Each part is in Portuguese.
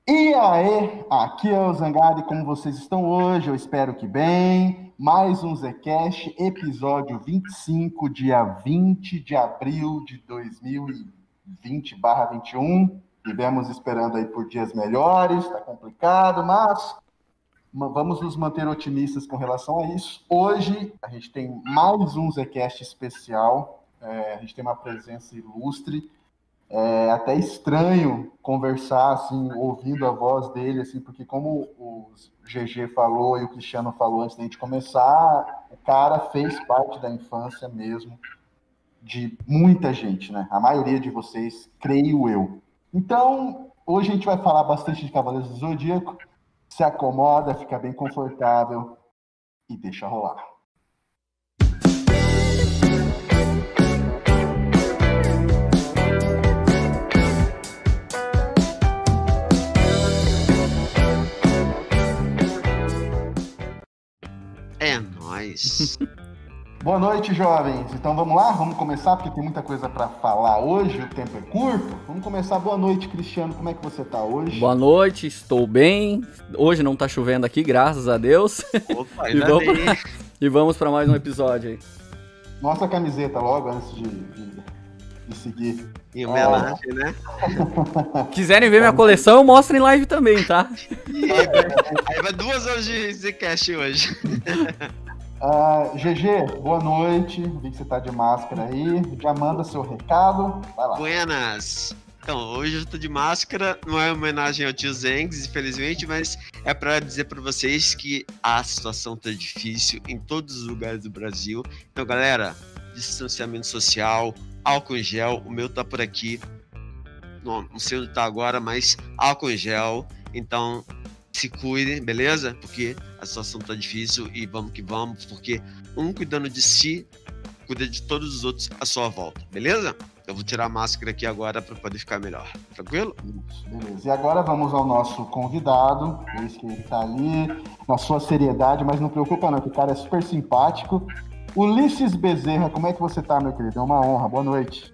E aí, aqui é o Zangari, como vocês estão hoje? Eu espero que bem. Mais um Zcast, episódio 25, dia 20 de abril de 2020/21. Vivemos esperando aí por dias melhores, tá complicado, mas vamos nos manter otimistas com relação a isso. Hoje a gente tem mais um Zcast especial, a gente tem uma presença ilustre. É até estranho conversar, assim, ouvindo a voz dele, assim, porque como o GG falou e o Cristiano falou antes da gente começar, o cara fez parte da infância mesmo de muita gente, né? A maioria de vocês, creio eu. Então, hoje a gente vai falar bastante de Cavaleiros do Zodíaco. Se acomoda, fica bem confortável e deixa rolar. É nóis. Boa noite, jovens. Então vamos lá? Vamos começar, porque tem muita coisa para falar hoje, o tempo é curto. Vamos começar. Boa noite, Cristiano. Como é que você tá hoje? Boa noite, estou bem. Hoje não tá chovendo aqui, graças a Deus. Opa, ainda bem. E vamos para mais um episódio aí. Mostra a camiseta logo antes de seguir. E o melange, né? Quiserem ver minha coleção, eu mostro em live também, tá? Aí vai 2 horas de Zcast hoje. GG, boa noite. Vi que você tá de máscara aí. Já manda seu recado. Vai lá. Buenas. Então, hoje eu tô de máscara. Não é uma homenagem ao tio Zengs, infelizmente, mas é pra dizer pra vocês que a situação tá difícil em todos os lugares do Brasil. Então, galera, distanciamento social, álcool em gel. O meu tá por aqui. Não sei onde tá agora, mas álcool em gel. Então, se cuidem, beleza? Porque a situação tá difícil e vamos que vamos, porque um cuidando de si, cuida de todos os outros à sua volta, beleza? Eu vou tirar a máscara aqui agora para poder ficar melhor, tranquilo? Beleza. E agora vamos ao nosso convidado, esse que tá ali, na sua seriedade, mas não preocupa não, que o cara é super simpático. Ulisses Bezerra, como é que você tá, meu querido? É uma honra, boa noite.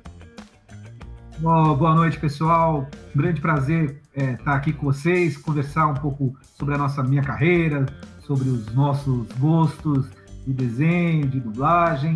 Boa noite, pessoal. Um grande prazer estar aqui com vocês, conversar um pouco sobre minha carreira, sobre os nossos gostos de desenho, de dublagem.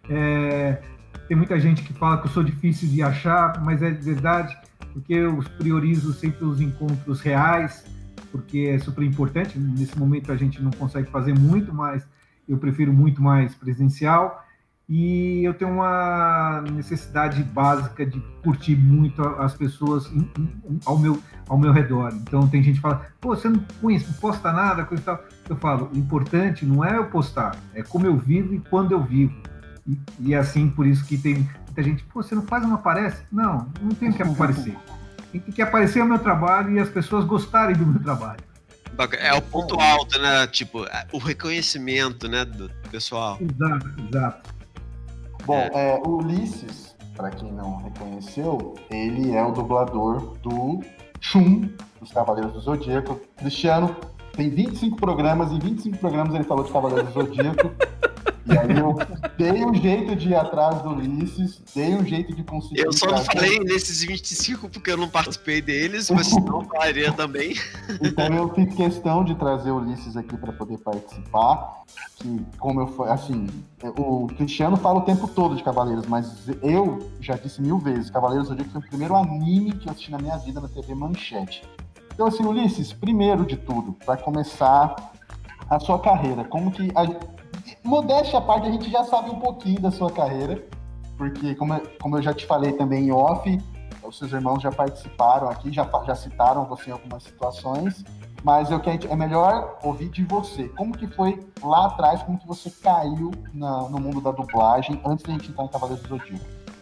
Tem muita gente que fala que eu sou difícil de achar, mas é verdade, porque eu priorizo sempre os encontros reais, porque é super importante. Nesse momento a gente não consegue fazer muito, mas eu prefiro muito mais presencial. E eu tenho uma necessidade básica de curtir muito as pessoas ao meu redor. Então tem gente que fala, pô, você não posta nada, coisa e tal. Eu falo, o importante não é eu postar, é como eu vivo e quando eu vivo. E assim, por isso que tem muita gente, pô, você não faz, não aparece? Não tem que aparecer. Tem que aparecer o meu trabalho e as pessoas gostarem do meu trabalho. É o ponto alto, né? Tipo, o reconhecimento, né, do pessoal. Exato. Bom, o Ulisses, para quem não reconheceu, ele é o dublador do Shun, dos Cavaleiros do Zodíaco. Cristiano tem 25 programas, em 25 programas ele falou de Cavaleiros do Zodíaco. E aí eu dei um jeito de ir atrás do Ulisses, dei um jeito de conseguir... Eu só não falei nesses 25 porque eu não participei deles, mas senão falaria também. Então eu fiz questão de trazer o Ulisses aqui para poder participar, que como eu falei, assim, o Cristiano fala o tempo todo de Cavaleiros, mas eu já disse 1000 vezes, Cavaleiros do Zodíaco foi o primeiro anime que eu assisti na minha vida na TV Manchete. Então assim, Ulisses, primeiro de tudo, para começar a sua carreira, como que... Modéstia à parte, a gente já sabe um pouquinho da sua carreira, porque, como eu já te falei também em off, os seus irmãos já participaram aqui, já citaram você em algumas situações, mas é melhor ouvir de você. Como que foi lá atrás, como que você caiu no mundo da dublagem, antes da gente entrar em Cavaleiros do Zodíaco?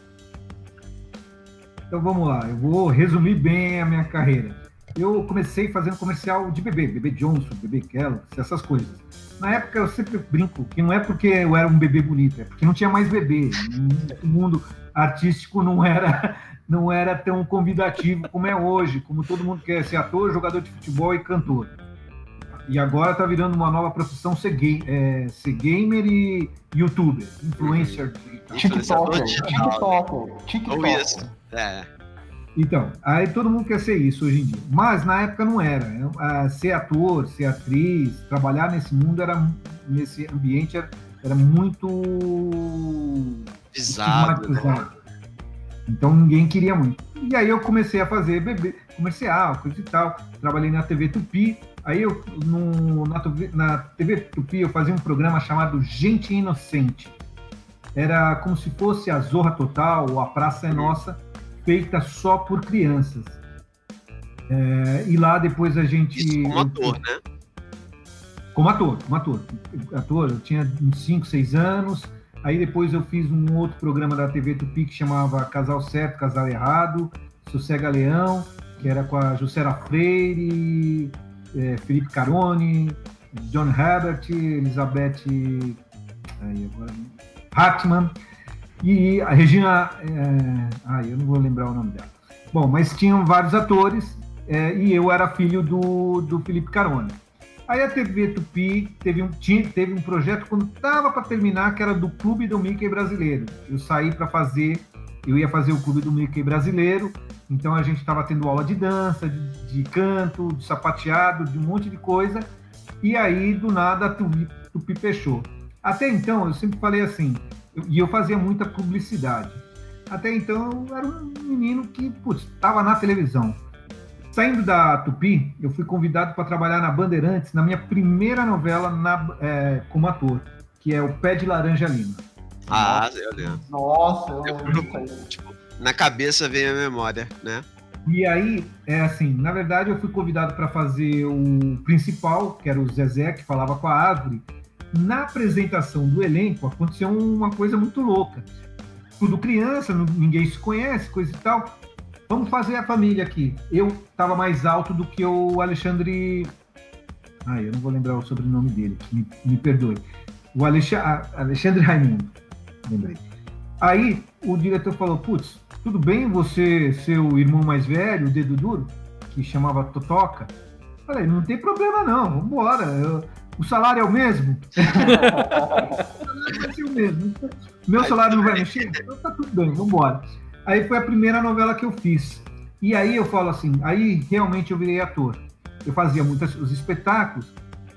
Então vamos lá, eu vou resumir bem a minha carreira. Eu comecei fazendo comercial de bebê Johnson, bebê Kellogg's, essas coisas. Na época eu sempre brinco que não é porque eu era um bebê bonito, é porque não tinha mais bebê. O mundo artístico não era tão convidativo como é hoje, como todo mundo quer ser ator, jogador de futebol e cantor. E agora está virando uma nova profissão ser gamer e youtuber, influencer. TikToker. Ou isso. Então, aí todo mundo quer ser isso hoje em dia. Mas na época não era. Ser ator, ser atriz, trabalhar nesse mundo, nesse ambiente, era muito Pisado, né? Então ninguém queria muito. E aí eu comecei a fazer comercial, coisa e tal. Trabalhei na TV Tupi. Aí na TV Tupi eu fazia um programa chamado Gente Inocente. Era como se fosse a Zorra Total ou a Praça é Nossa, feita só por crianças. E lá depois a gente... Isso como ator, né? Como ator. Eu tinha uns 5, 6 anos. Aí depois eu fiz um outro programa da TV Tupi que chamava Casal Certo, Casal Errado, Sossega Leão, que era com a Jussera Freire, Felipe Caroni, John Herbert, Elizabeth Hartmann e a Regina... eu não vou lembrar o nome dela. Bom, mas tinham vários atores e eu era filho do Felipe Caroni. Aí a TV Tupi teve um projeto quando estava para terminar, que era do Clube do Mickey Brasileiro. Eu saí eu ia fazer o Clube do Mickey Brasileiro, então a gente estava tendo aula de dança, de canto, de sapateado, de um monte de coisa, e aí do nada a Tupi fechou. Até então, eu sempre falei assim, e eu fazia muita publicidade. Até então, eu era um menino que, estava na televisão. Saindo da Tupi, eu fui convidado para trabalhar na Bandeirantes, na minha primeira novela como ator, que é o Pé de Laranja Lima. Eu lembro. Nossa, eu lembro. Na cabeça vem a memória, né? E aí, na verdade, eu fui convidado para fazer o principal, que era o Zezé, que falava com a árvore. Na apresentação do elenco, aconteceu uma coisa muito louca. Tudo criança, ninguém se conhece, coisa e tal. Vamos fazer a família aqui. Eu estava mais alto do que o Alexandre... eu não vou lembrar o sobrenome dele, me perdoe. O Alexandre Raimundo, lembrei. Aí o diretor falou, tudo bem você ser o irmão mais velho, o dedo duro, que chamava Totoca? Falei, não tem problema não, vamos embora. O salário é o mesmo? O salário vai ser o mesmo. Meu salário não vai mexer? Então tá tudo bem, vamos embora. Aí foi a primeira novela que eu fiz. E aí eu falo assim, aí realmente eu virei ator. Eu fazia os espetáculos,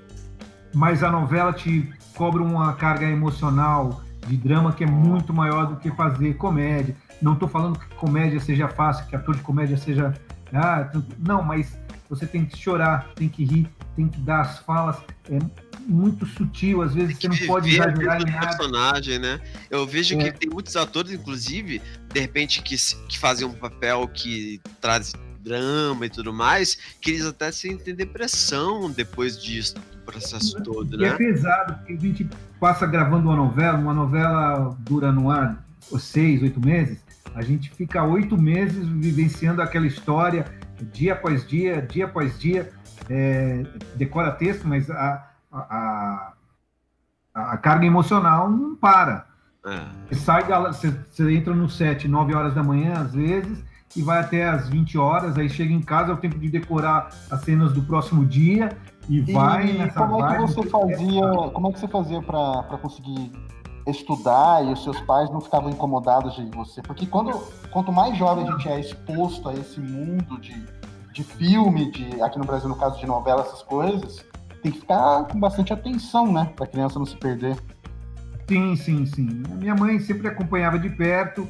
mas a novela te cobra uma carga emocional de drama que é muito maior do que fazer comédia. Não estou falando que comédia seja fácil, que ator de comédia seja... não, mas você tem que chorar, tem que rir, tem que dar as falas. É muito sutil, às vezes você não pode exagerar em nada. Personagem, né? Eu vejo que tem muitos atores, inclusive, de repente, que fazem um papel que traz drama e tudo mais, que eles até sentem depressão depois disso, do processo todo, né? E é pesado, porque a gente passa gravando uma novela dura no ar 6, 8 meses, a gente fica 8 meses vivenciando aquela história, dia após dia, decora texto, mas a carga emocional não para. Você entra no set 9 horas da manhã, às vezes, e vai até às 20 horas, aí chega em casa, é o tempo de decorar as cenas do próximo dia, e vai nessa como é que você fazia para conseguir estudar e os seus pais não ficavam incomodados de você? Porque quanto mais jovem a gente é exposto a esse mundo de filme, aqui no Brasil, no caso de novela, essas coisas, tem que ficar com bastante atenção, né? Pra criança não se perder. Sim. A minha mãe sempre acompanhava de perto,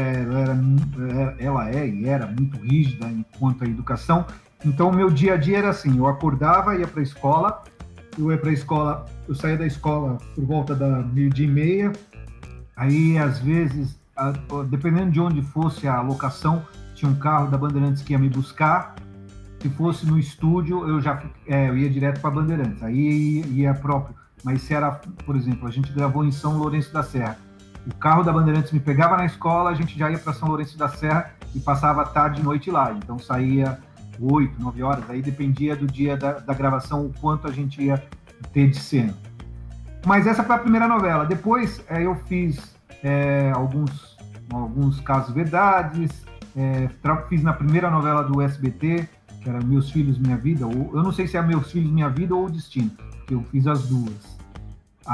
ela era muito rígida quanto à educação, então o meu dia a dia era assim, eu acordava, ia para a escola, eu saía da escola por volta da 12:30, aí às vezes, dependendo de onde fosse a locação, tinha um carro da Bandeirantes que ia me buscar. Se fosse no estúdio, eu ia direto para Bandeirantes, aí ia próprio. Mas se era, por exemplo, a gente gravou em São Lourenço da Serra, o carro da Bandeirantes me pegava na escola, a gente já ia para São Lourenço da Serra e passava tarde e noite lá. Então saía 8, 9 horas, aí dependia do dia da gravação, o quanto a gente ia ter de cena. Mas essa foi a primeira novela. Depois eu fiz alguns casos verdades, fiz na primeira novela do SBT, que era Meus Filhos, Minha Vida, eu não sei se é Meus Filhos, Minha Vida ou O Destino, que eu fiz as duas.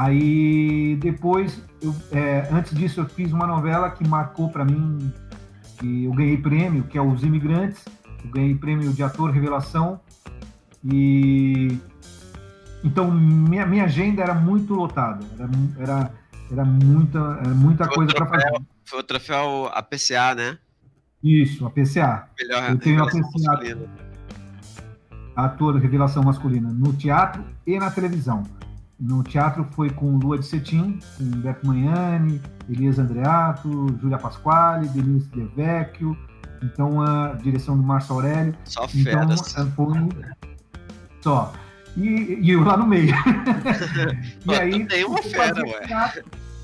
Aí depois, antes disso, eu fiz uma novela que marcou para mim E eu ganhei prêmio, que é Os Imigrantes, eu ganhei prêmio de ator revelação, e então minha agenda era muito lotada, era muita coisa para fazer. Foi o troféu APCA, né? Isso, a PCA. Melhor Eu tenho a revelação PCA, masculina. ator revelação masculina, no teatro e na televisão. No teatro foi com Lua de Cetim, com Beto Magnani, Elias Andreato, Júlia Pasquale, Denise De Vecchio, então a direção do Márcio Aurélio. Só Então feras. foi só. E eu lá no meio. Pô, tu tem uma fera, ué.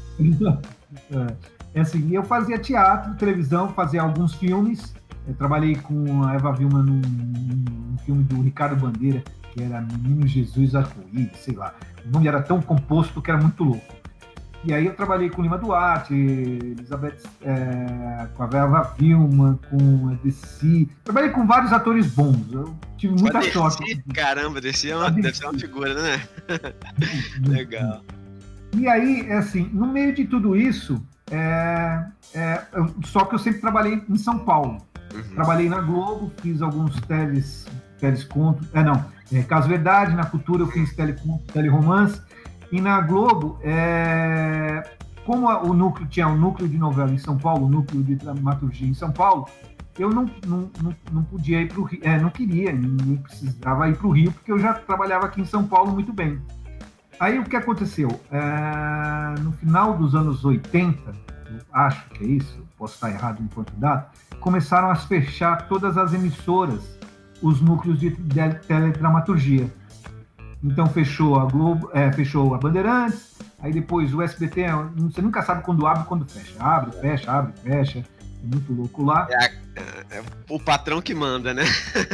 É assim, eu fazia teatro, televisão, fazia alguns filmes. Eu trabalhei com a Eva Vilma num filme do Ricardo Bandeira, que era Menino Jesus Arco-Íris, sei lá. O nome era tão composto que era muito louco. E aí eu trabalhei com Lima Duarte, Elizabeth, com a Eva Vilma, com a Desi. Trabalhei com vários atores bons. Eu tive muita sorte. Caramba, deve ser uma figura, né? Legal. E aí, assim, no meio de tudo isso, só que eu sempre trabalhei em São Paulo. Trabalhei na Globo, fiz alguns telescontos. Caso Verdade, na Cultura eu fiz teleromance. E na Globo, como o núcleo tinha um núcleo de novela em São Paulo, o núcleo de dramaturgia em São Paulo, eu não podia ir para o Rio, não queria, nem precisava ir para o Rio, porque eu já trabalhava aqui em São Paulo muito bem. Aí o que aconteceu? No final dos anos 80, eu acho que é isso, posso estar errado enquanto data, começaram a fechar todas as emissoras, os núcleos de teledramaturgia. Então fechou a Globo, fechou a Bandeirantes, aí depois o SBT, você nunca sabe quando abre e quando fecha. Abre, fecha, é muito louco lá. É o patrão que manda, né?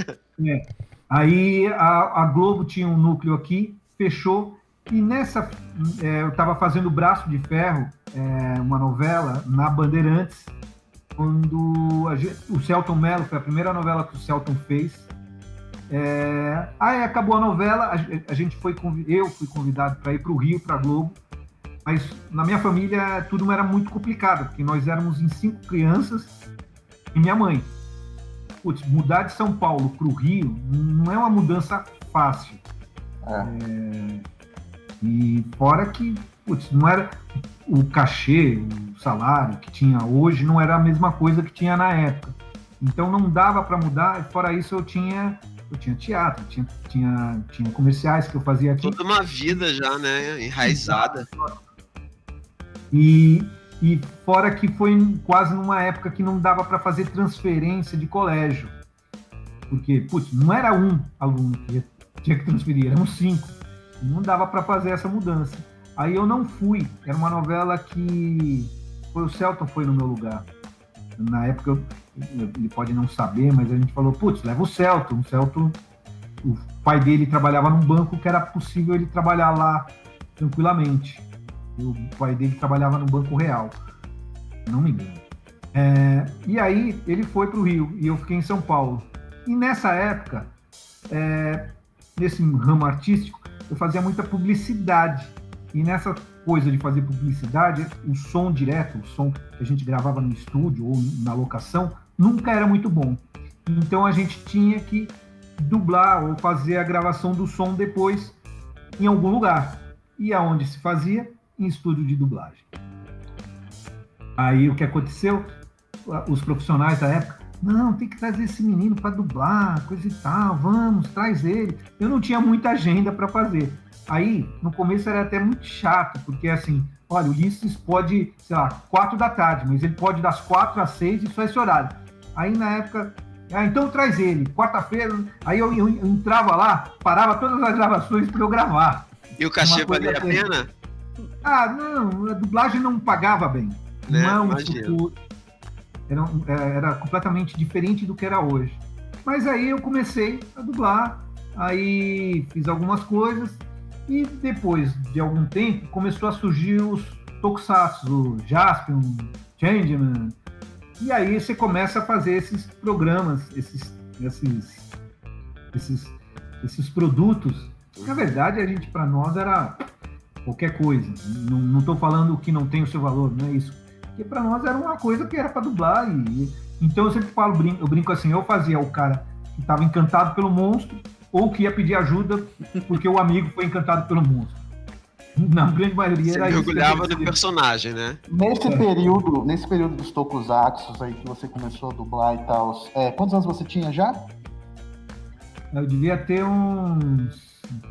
Aí a Globo tinha um núcleo aqui, fechou, e nessa eu estava fazendo Braço de Ferro, uma novela na Bandeirantes, quando o Selton Mello, foi a primeira novela que o Selton fez. Aí acabou a novela, eu fui convidado para ir para o Rio, para a Globo, mas na minha família tudo era muito complicado, porque nós éramos em 5 crianças e minha mãe. Putz, mudar de São Paulo para o Rio não é uma mudança fácil. E fora que, putz, não era o cachê, o salário que tinha hoje, não era a mesma coisa que tinha na época. Então não dava para mudar, e fora isso eu tinha teatro, tinha comerciais que eu fazia aqui. Toda uma vida já, né? Enraizada. E fora que foi quase numa época que não dava para fazer transferência de colégio. Porque, putz, não era um aluno que tinha que transferir, eram 5. Não dava para fazer essa mudança. Aí eu não fui. Era uma novela que o Selton foi no meu lugar. Na época, ele pode não saber, mas a gente falou, putz, leva o Selton. O Selton, o pai dele trabalhava num banco que era possível ele trabalhar lá tranquilamente. E o pai dele trabalhava no Banco Real. Não me engano. E aí, ele foi para o Rio e eu fiquei em São Paulo. E nessa época, nesse ramo artístico, eu fazia muita publicidade. E nessa coisa de fazer publicidade, o som direto, o som que a gente gravava no estúdio ou na locação, nunca era muito bom. Então a gente tinha que dublar ou fazer a gravação do som depois em algum lugar. E aonde se fazia? Em estúdio de dublagem. Aí o que aconteceu? Os profissionais da época, não, tem que trazer esse menino para dublar, coisa e tal, vamos, traz ele. Eu não tinha muita agenda para fazer. Aí, no começo era até muito chato, porque assim, olha, o Ulisses pode, sei lá, 4 da tarde, mas ele pode das 4 às 6 e só esse horário. Aí na época, então traz ele, quarta-feira, aí eu entrava lá, parava todas as gravações para eu gravar. E o cachê valia a pena? Não, a dublagem não pagava bem. Né? Não, era completamente diferente do que era hoje. Mas aí eu comecei a dublar, aí fiz algumas coisas, e depois de algum tempo começou a surgir os tokusatsu, o Jaspion, Changeman, e aí você começa a fazer esses programas, esses produtos. Na verdade, para nós era qualquer coisa. Não estou falando que não tem o seu valor, não é isso. Porque para nós era uma coisa que era para dublar, e Então eu sempre falo, eu brinco assim, eu fazia o cara que estava encantado pelo monstro ou que ia pedir ajuda porque o amigo foi encantado pelo monstro. Na grande maioria era isso. Você mergulhava no personagem, né? Nesse período dos tokusatsus aí que você começou a dublar e tal, quantos anos você tinha já? Eu devia ter uns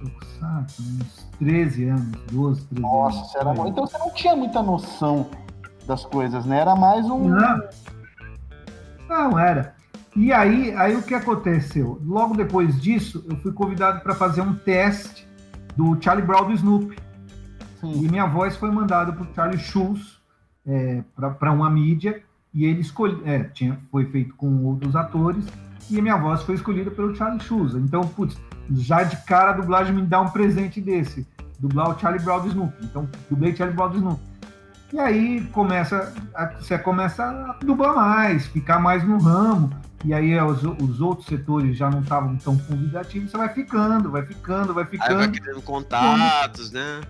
13 anos, 12, 13 Nossa, anos. você era bom. Então você não tinha muita noção das coisas, né? Era mais um... Não era. E aí o que aconteceu? Logo depois disso, eu fui convidado para fazer um teste do Charlie Brown do Snoopy. Sim. E minha voz foi mandada para o Charlie Schulz, para uma mídia, e ele foi feito com outros atores, e a minha voz foi escolhida pelo Charlie Schulz. Então, putz, já de cara a dublagem me dá um presente desse, dublar o Charlie Brown do Snoopy. Então, dublei Charlie Brown do Snoopy. E aí você começa a dublar mais, ficar mais no ramo, e aí os outros setores já não estavam tão convidativos, você vai ficando. Aí vai criando contatos, né?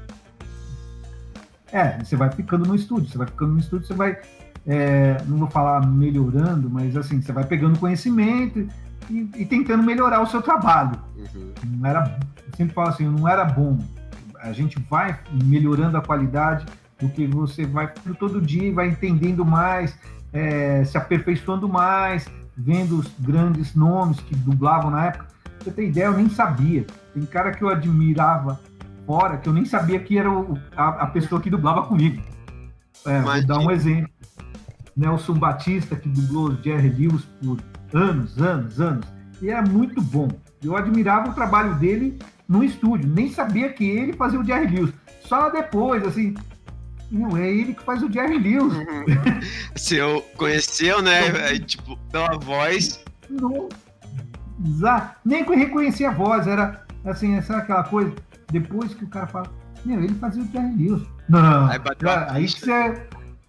Você vai ficando no estúdio, você vai, não vou falar melhorando, mas assim, você vai pegando conhecimento e tentando melhorar o seu trabalho. Uhum. Eu sempre falo assim, não era bom. A gente vai melhorando a qualidade do que você vai todo dia, vai entendendo mais, se aperfeiçoando mais, vendo os grandes nomes que dublavam na época. Pra você ter ideia, eu nem sabia. Tem cara que eu admirava fora, que eu nem sabia que era a pessoa que dublava comigo. Vou dar um exemplo. Nelson Batista, que dublou Jerry Lewis por anos, e era muito bom. Eu admirava o trabalho dele no estúdio, nem sabia que ele fazia o Jerry Lewis. Só depois, assim, não é ele que faz o Jerry Lewis. Se eu conheceu, né, tipo, pela voz... Não, nem reconhecia a voz, era assim, sabe aquela coisa? Depois que o cara fala, ele fazia o Jerry Lewis. Não, aí que você...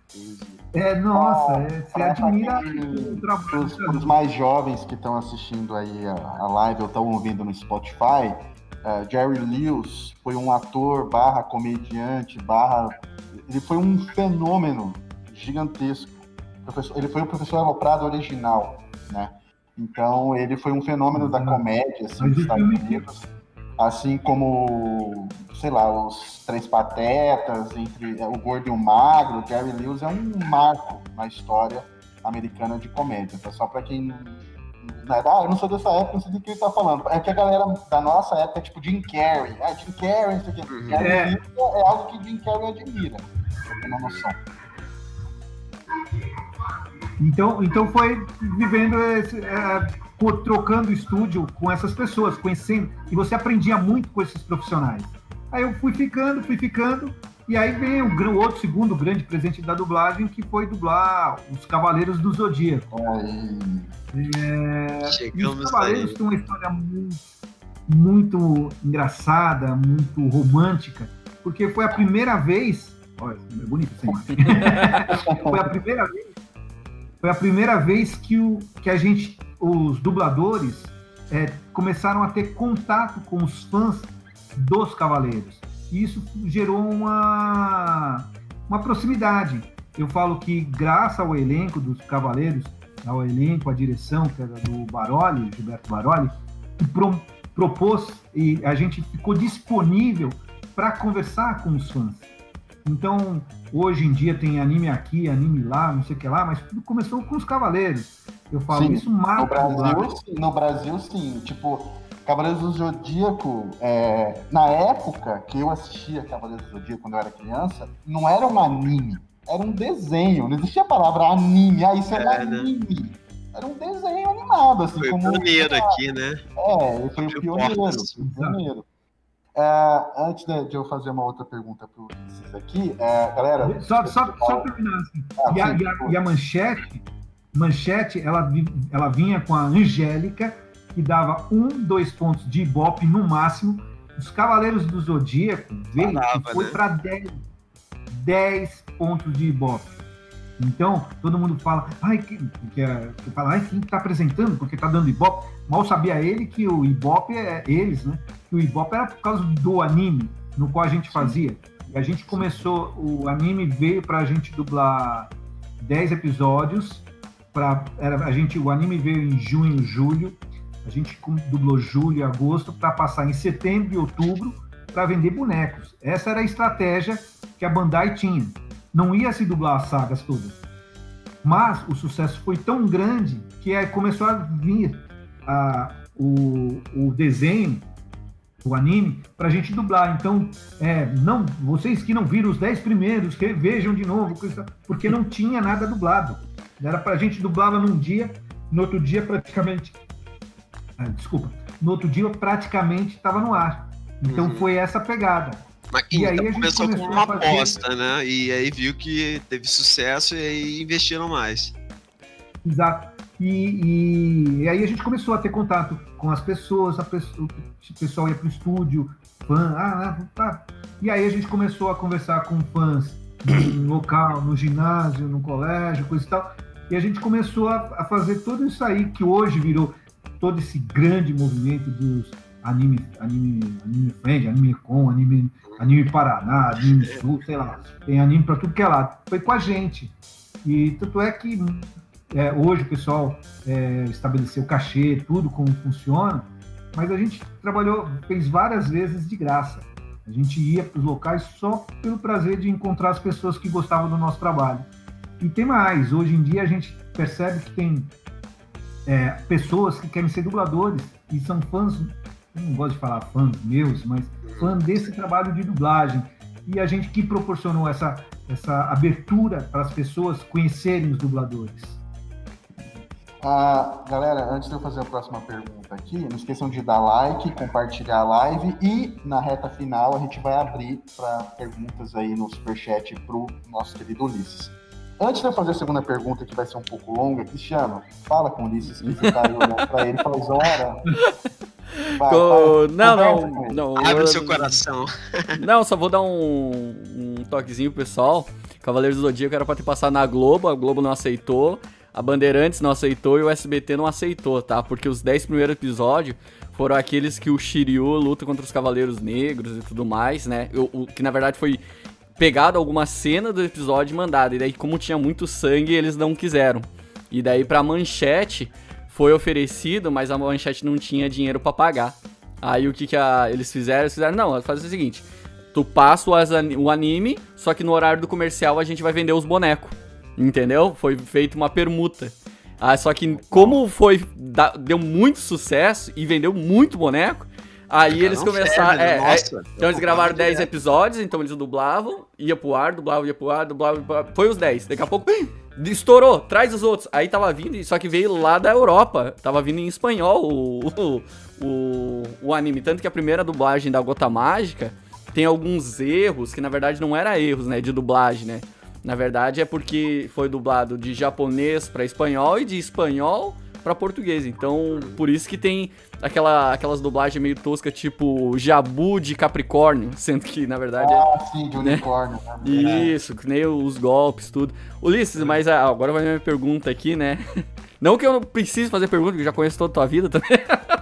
você admira o trabalho. Os mais jovens que estão assistindo aí a live ou estão ouvindo no Spotify, Jerry Lewis foi um ator / comediante / ele foi um fenômeno gigantesco. Ele foi o Professor Aloprado original, né? Então ele foi um fenômeno da comédia assim, dos Estados Unidos. Assim como, sei lá, os Três Patetas, entre o Gordo e o Magro, Jerry Lewis é um marco na história americana de comédia. Então, só para quem eu não sou dessa época, não sei do que ele tá falando. É que a galera da nossa época é tipo Jim Carrey. Jim Carrey, isso aqui. Jerry Lewis é algo que Jim Carrey admira, pra ter uma noção. Então foi vivendo trocando estúdio com essas pessoas, conhecendo, e você aprendia muito com esses profissionais. Aí eu fui ficando, e aí vem o outro segundo grande presente da dublagem, que foi dublar os Cavaleiros do Zodíaco. E os Cavaleiros têm uma história muito engraçada, muito romântica, porque foi a primeira vez... Olha, é bonito essa imagem. Foi a primeira vez que os dubladores começaram a ter contato com os fãs dos Cavaleiros. E isso gerou uma proximidade. Eu falo que, graças ao elenco dos Cavaleiros, ao elenco, à direção, que era do Baroli, Gilberto Baroli, que propôs, e a gente ficou disponível para conversar com os fãs. Então, hoje em dia tem anime aqui, anime lá, não sei o que lá, mas tudo começou com os Cavaleiros. Eu falo, sim, isso marca. No Brasil, sim. Tipo, Cavaleiros do Zodíaco, na época que eu assistia Cavaleiros do Zodíaco, quando eu era criança, não era um anime, era um desenho. Não existia a palavra anime. Isso é um anime. Né? Era um desenho animado. Assim, foi o pioneiro aqui, né? Ele foi o pioneiro. Antes de eu fazer uma outra pergunta para vocês aqui, galera... Só terminar assim. E a Manchete, ela vinha com a Angélica, que dava 2 pontos de Ibope no máximo. Os Cavaleiros do Zodíaco veio e foi para 10 pontos de Ibope. Então, todo mundo fala, quem está apresentando, porque está dando Ibope. Mal sabia ele que o Ibope eles, né? Que o Ibope era por causa do anime, no qual a gente fazia. E a gente começou, o anime veio para a gente dublar 10 episódios, o anime veio em junho, julho, a gente dublou julho e agosto para passar em setembro e outubro para vender bonecos. Essa era a estratégia que a Bandai tinha. Não ia se dublar as sagas todas. Mas o sucesso foi tão grande que começou a vir o desenho, o anime, para a gente dublar. Então, não, vocês que não viram os 10 primeiros, vejam de novo, porque não tinha nada dublado. Era pra gente dublava num dia, no outro dia praticamente... no outro dia praticamente estava no ar. Então foi essa pegada. Mas, e então, aí a gente começou com uma aposta, né? E aí viu que teve sucesso e aí investiram mais. Exato. E aí a gente começou a ter contato com as pessoas, o pessoal ia pro estúdio, fã, E aí a gente começou a conversar com fãs no local, no ginásio, no colégio, coisa e tal. E a gente começou a fazer tudo isso aí que hoje virou todo esse grande movimento dos anime friend, anime com, anime Paraná, anime sul, sei lá. Tem anime pra tudo que é lado. Foi com a gente. E tanto é que hoje o pessoal estabeleceu cachê, tudo como funciona, mas a gente fez várias vezes de graça. A gente ia para os locais só pelo prazer de encontrar as pessoas que gostavam do nosso trabalho. E tem mais, hoje em dia a gente percebe que tem pessoas que querem ser dubladores e são fãs, eu não gosto de falar fãs meus, mas fã desse trabalho de dublagem. E a gente que proporcionou essa abertura para as pessoas conhecerem os dubladores. Galera, antes de eu fazer a próxima pergunta aqui, não esqueçam de dar like, compartilhar a live e na reta final a gente vai abrir para perguntas aí no superchat pro nosso querido Ulisses. Antes de eu fazer a segunda pergunta, que vai ser um pouco longa, Cristiano, fala com o Ulisses que você tá aí olhando para ele faz hora. Não. Abre o seu coração. Não, só vou dar um toquezinho pro pessoal. Cavaleiros do Zodíaco era pra ter passado na Globo, a Globo não aceitou. A Bandeirantes não aceitou e o SBT não aceitou, tá? Porque os 10 primeiros episódios foram aqueles que o Shiryu luta contra os Cavaleiros Negros e tudo mais, né? Que na verdade foi pegado alguma cena do episódio e mandado. E daí, como tinha muito sangue, eles não quiseram. E daí pra Manchete foi oferecido, mas a Manchete não tinha dinheiro pra pagar. Aí o que eles fizeram? Eles fizeram, não, faz o seguinte, tu passa o anime, só que no horário do comercial a gente vai vender os bonecos. Entendeu? Foi feita uma permuta. Só que como deu muito sucesso e vendeu muito boneco, aí eles começaram... então eles gravaram 10 episódios, então eles dublavam, ia pro ar, dublava. Foi os 10. Daqui a pouco, estourou, traz os outros. Aí tava vindo, só que veio lá da Europa. Tava vindo em espanhol o anime. Tanto que a primeira dublagem da Gota Mágica tem alguns erros, que na verdade não eram erros, né, de dublagem, né? Na verdade é porque foi dublado de japonês para espanhol e de espanhol para português. Então, por isso que tem aquelas dublagens meio toscas, tipo Jabu de Capricórnio, sendo que, na verdade... sim, de unicórnio. Né? Isso, que nem os golpes, tudo. Ulisses, mas agora vai minha pergunta aqui, né? Não que eu não precise fazer pergunta, porque eu já conheço toda a tua vida também.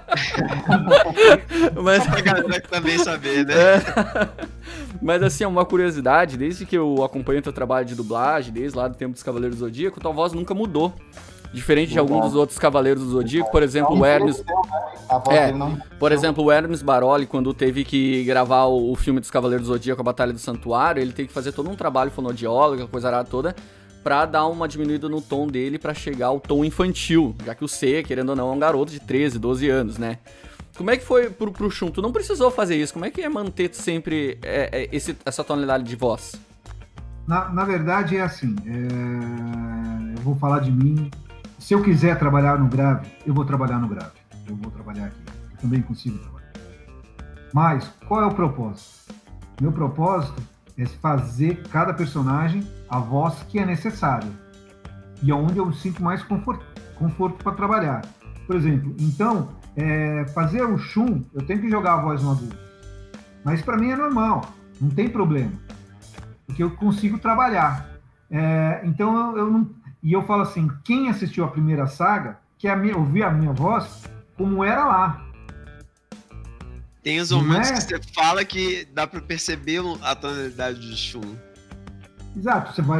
Mas a galera também saber, né? Mas assim, é uma curiosidade, desde que eu acompanho o teu trabalho de dublagem, desde lá do tempo dos Cavaleiros do Zodíaco, tua voz nunca mudou. Diferente de alguns dos outros Cavaleiros do Zodíaco, por exemplo, o Hermes... Por exemplo, o Hermes Baroli, quando teve que gravar o filme dos Cavaleiros do Zodíaco, a Batalha do Santuário, ele teve que fazer todo um trabalho fonoaudiólogo, aquela coisa arada toda, pra dar uma diminuída no tom dele pra chegar ao tom infantil, já que o C, querendo ou não, é um garoto de 13, 12 anos, né? Como é que foi pro Shun? Tu não precisou fazer isso, como é que é manter sempre essa tonalidade de voz? Na verdade é assim, eu vou falar de mim, se eu quiser trabalhar no grave, eu vou trabalhar no grave, eu vou trabalhar aqui, eu também consigo trabalhar. Mas, qual é o propósito? Meu propósito é fazer cada personagem a voz que é necessária e onde eu sinto mais conforto para trabalhar. Por exemplo, então, fazer o Shun, eu tenho que jogar a voz no adulto. Mas para mim é normal, não tem problema, porque eu consigo trabalhar. Então, eu não... E eu falo assim, quem assistiu a primeira saga, quer ouvir a minha voz como era lá. Tem os momentos que você fala que dá pra perceber a tonalidade de Shun. Exato, você vai...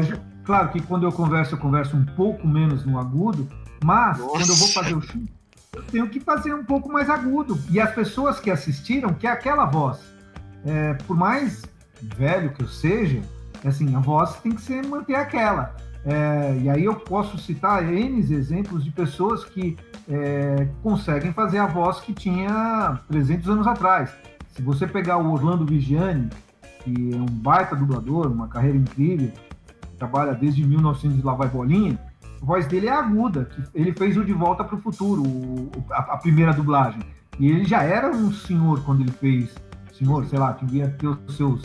Claro que quando eu converso um pouco menos no agudo, mas Nossa. quando eu vou fazer o Shun, eu tenho que fazer um pouco mais agudo. E as pessoas que assistiram, que é aquela voz, por mais velho que eu seja, assim, a voz tem que manter aquela. E aí eu posso citar N exemplos de pessoas que conseguem fazer a voz que tinha 300 anos atrás. Se você pegar o Orlando Vigiani, que é um baita dublador, uma carreira incrível, trabalha desde 1900 e lá vai bolinha, a voz dele é aguda. Ele fez o De Volta para o Futuro, a primeira dublagem. E ele já era um senhor quando ele fez, sei lá, que devia ter os seus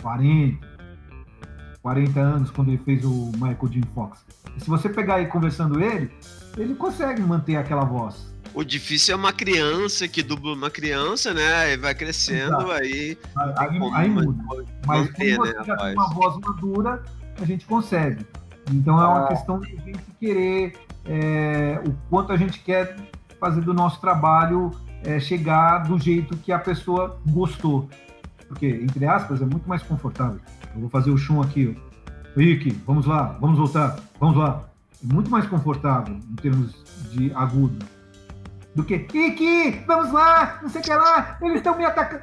40 anos quando ele fez o Michael J. Fox. E se você pegar aí conversando ele consegue manter aquela voz. O difícil é uma criança que dubla uma criança, né? E vai crescendo, Exato. aí Aí muda. Mas manter, quando você né, já tem rapaz? uma voz madura, a gente consegue. Então é uma questão de a gente querer, o quanto a gente quer fazer do nosso trabalho chegar do jeito que a pessoa gostou. Porque, entre aspas, é muito mais confortável. Eu vou fazer o Shun aqui, ó. Rick, vamos lá, vamos voltar, vamos lá. É muito mais confortável em termos de agudo do que Rick, vamos lá, não sei o que lá, eles estão me atacando.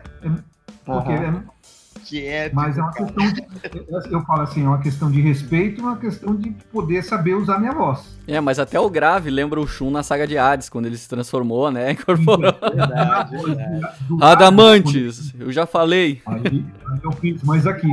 Mas é uma questão de, eu falo assim, é uma questão de respeito, uma questão de poder saber usar minha voz. Mas até o grave lembra o Shun na saga de Hades, quando ele se transformou, né? Incorporou. Verdade. Adamantes, eu já falei. Aí eu fiz, mas aqui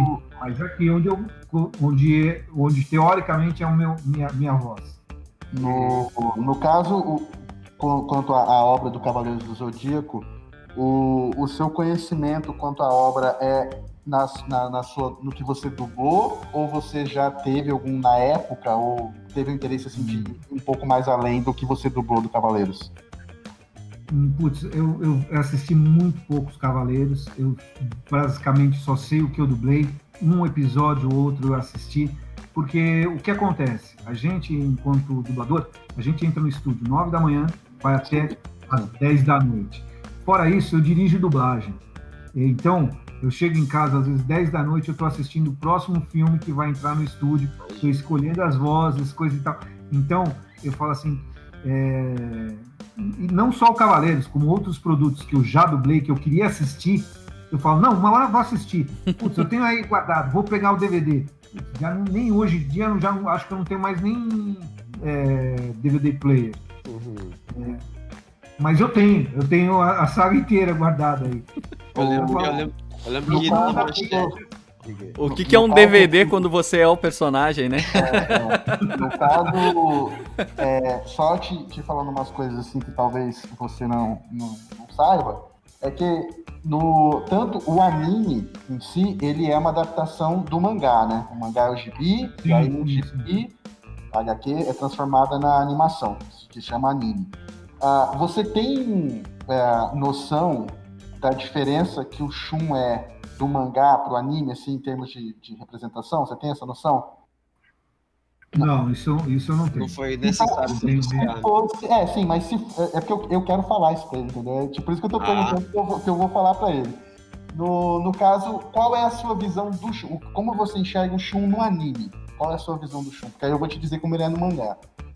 onde teoricamente é minha voz. No caso, quanto à obra do Cavaleiros do Zodíaco, o seu conhecimento quanto à obra é no que você dublou, ou você já teve algum na época, ou teve um interesse assim, de ir um pouco mais além do que você dublou do Cavaleiros? Putz, eu assisti muito poucos Cavaleiros, eu basicamente só sei o que eu dublei, um episódio ou outro eu assisti, porque o que acontece? A gente, enquanto dublador, a gente entra no estúdio 9 da manhã, vai até às 10 da noite. Fora isso, eu dirijo dublagem. Então, eu chego em casa, às vezes 10 da noite, eu estou assistindo o próximo filme que vai entrar no estúdio, estou escolhendo as vozes, coisas e tal. Então, eu falo assim, e não só o Cavaleiros, como outros produtos que eu já dublei, que eu queria assistir, eu falo, não, uma hora eu vou assistir. Putz, eu tenho aí guardado, vou pegar o DVD. Já nem hoje em dia, acho que eu não tenho mais nem DVD player. Mas eu tenho a saga inteira guardada aí. Eu lembro que No no caso, O que é um DVD quando você é o personagem, né? No caso, só te falando umas coisas assim que talvez você não saiba, é que tanto o anime em si, ele é uma adaptação do mangá, né? O mangá é o gibi, e aí o gibi, a HQ, é transformada na animação, que se chama anime. Você tem noção da diferença que o Shun é do mangá pro anime, assim, em termos de representação? Você tem essa noção? Não, isso eu não tenho. Não foi necessário Entendi. buscar. Sim, mas é porque eu quero falar isso pra ele, entendeu? Por isso que eu tô perguntando que eu vou falar pra ele. No caso, qual é a sua visão do Shun? Como você enxerga o Shun no anime? Qual é a sua visão do Shun? Porque aí eu vou te dizer como ele é no mangá.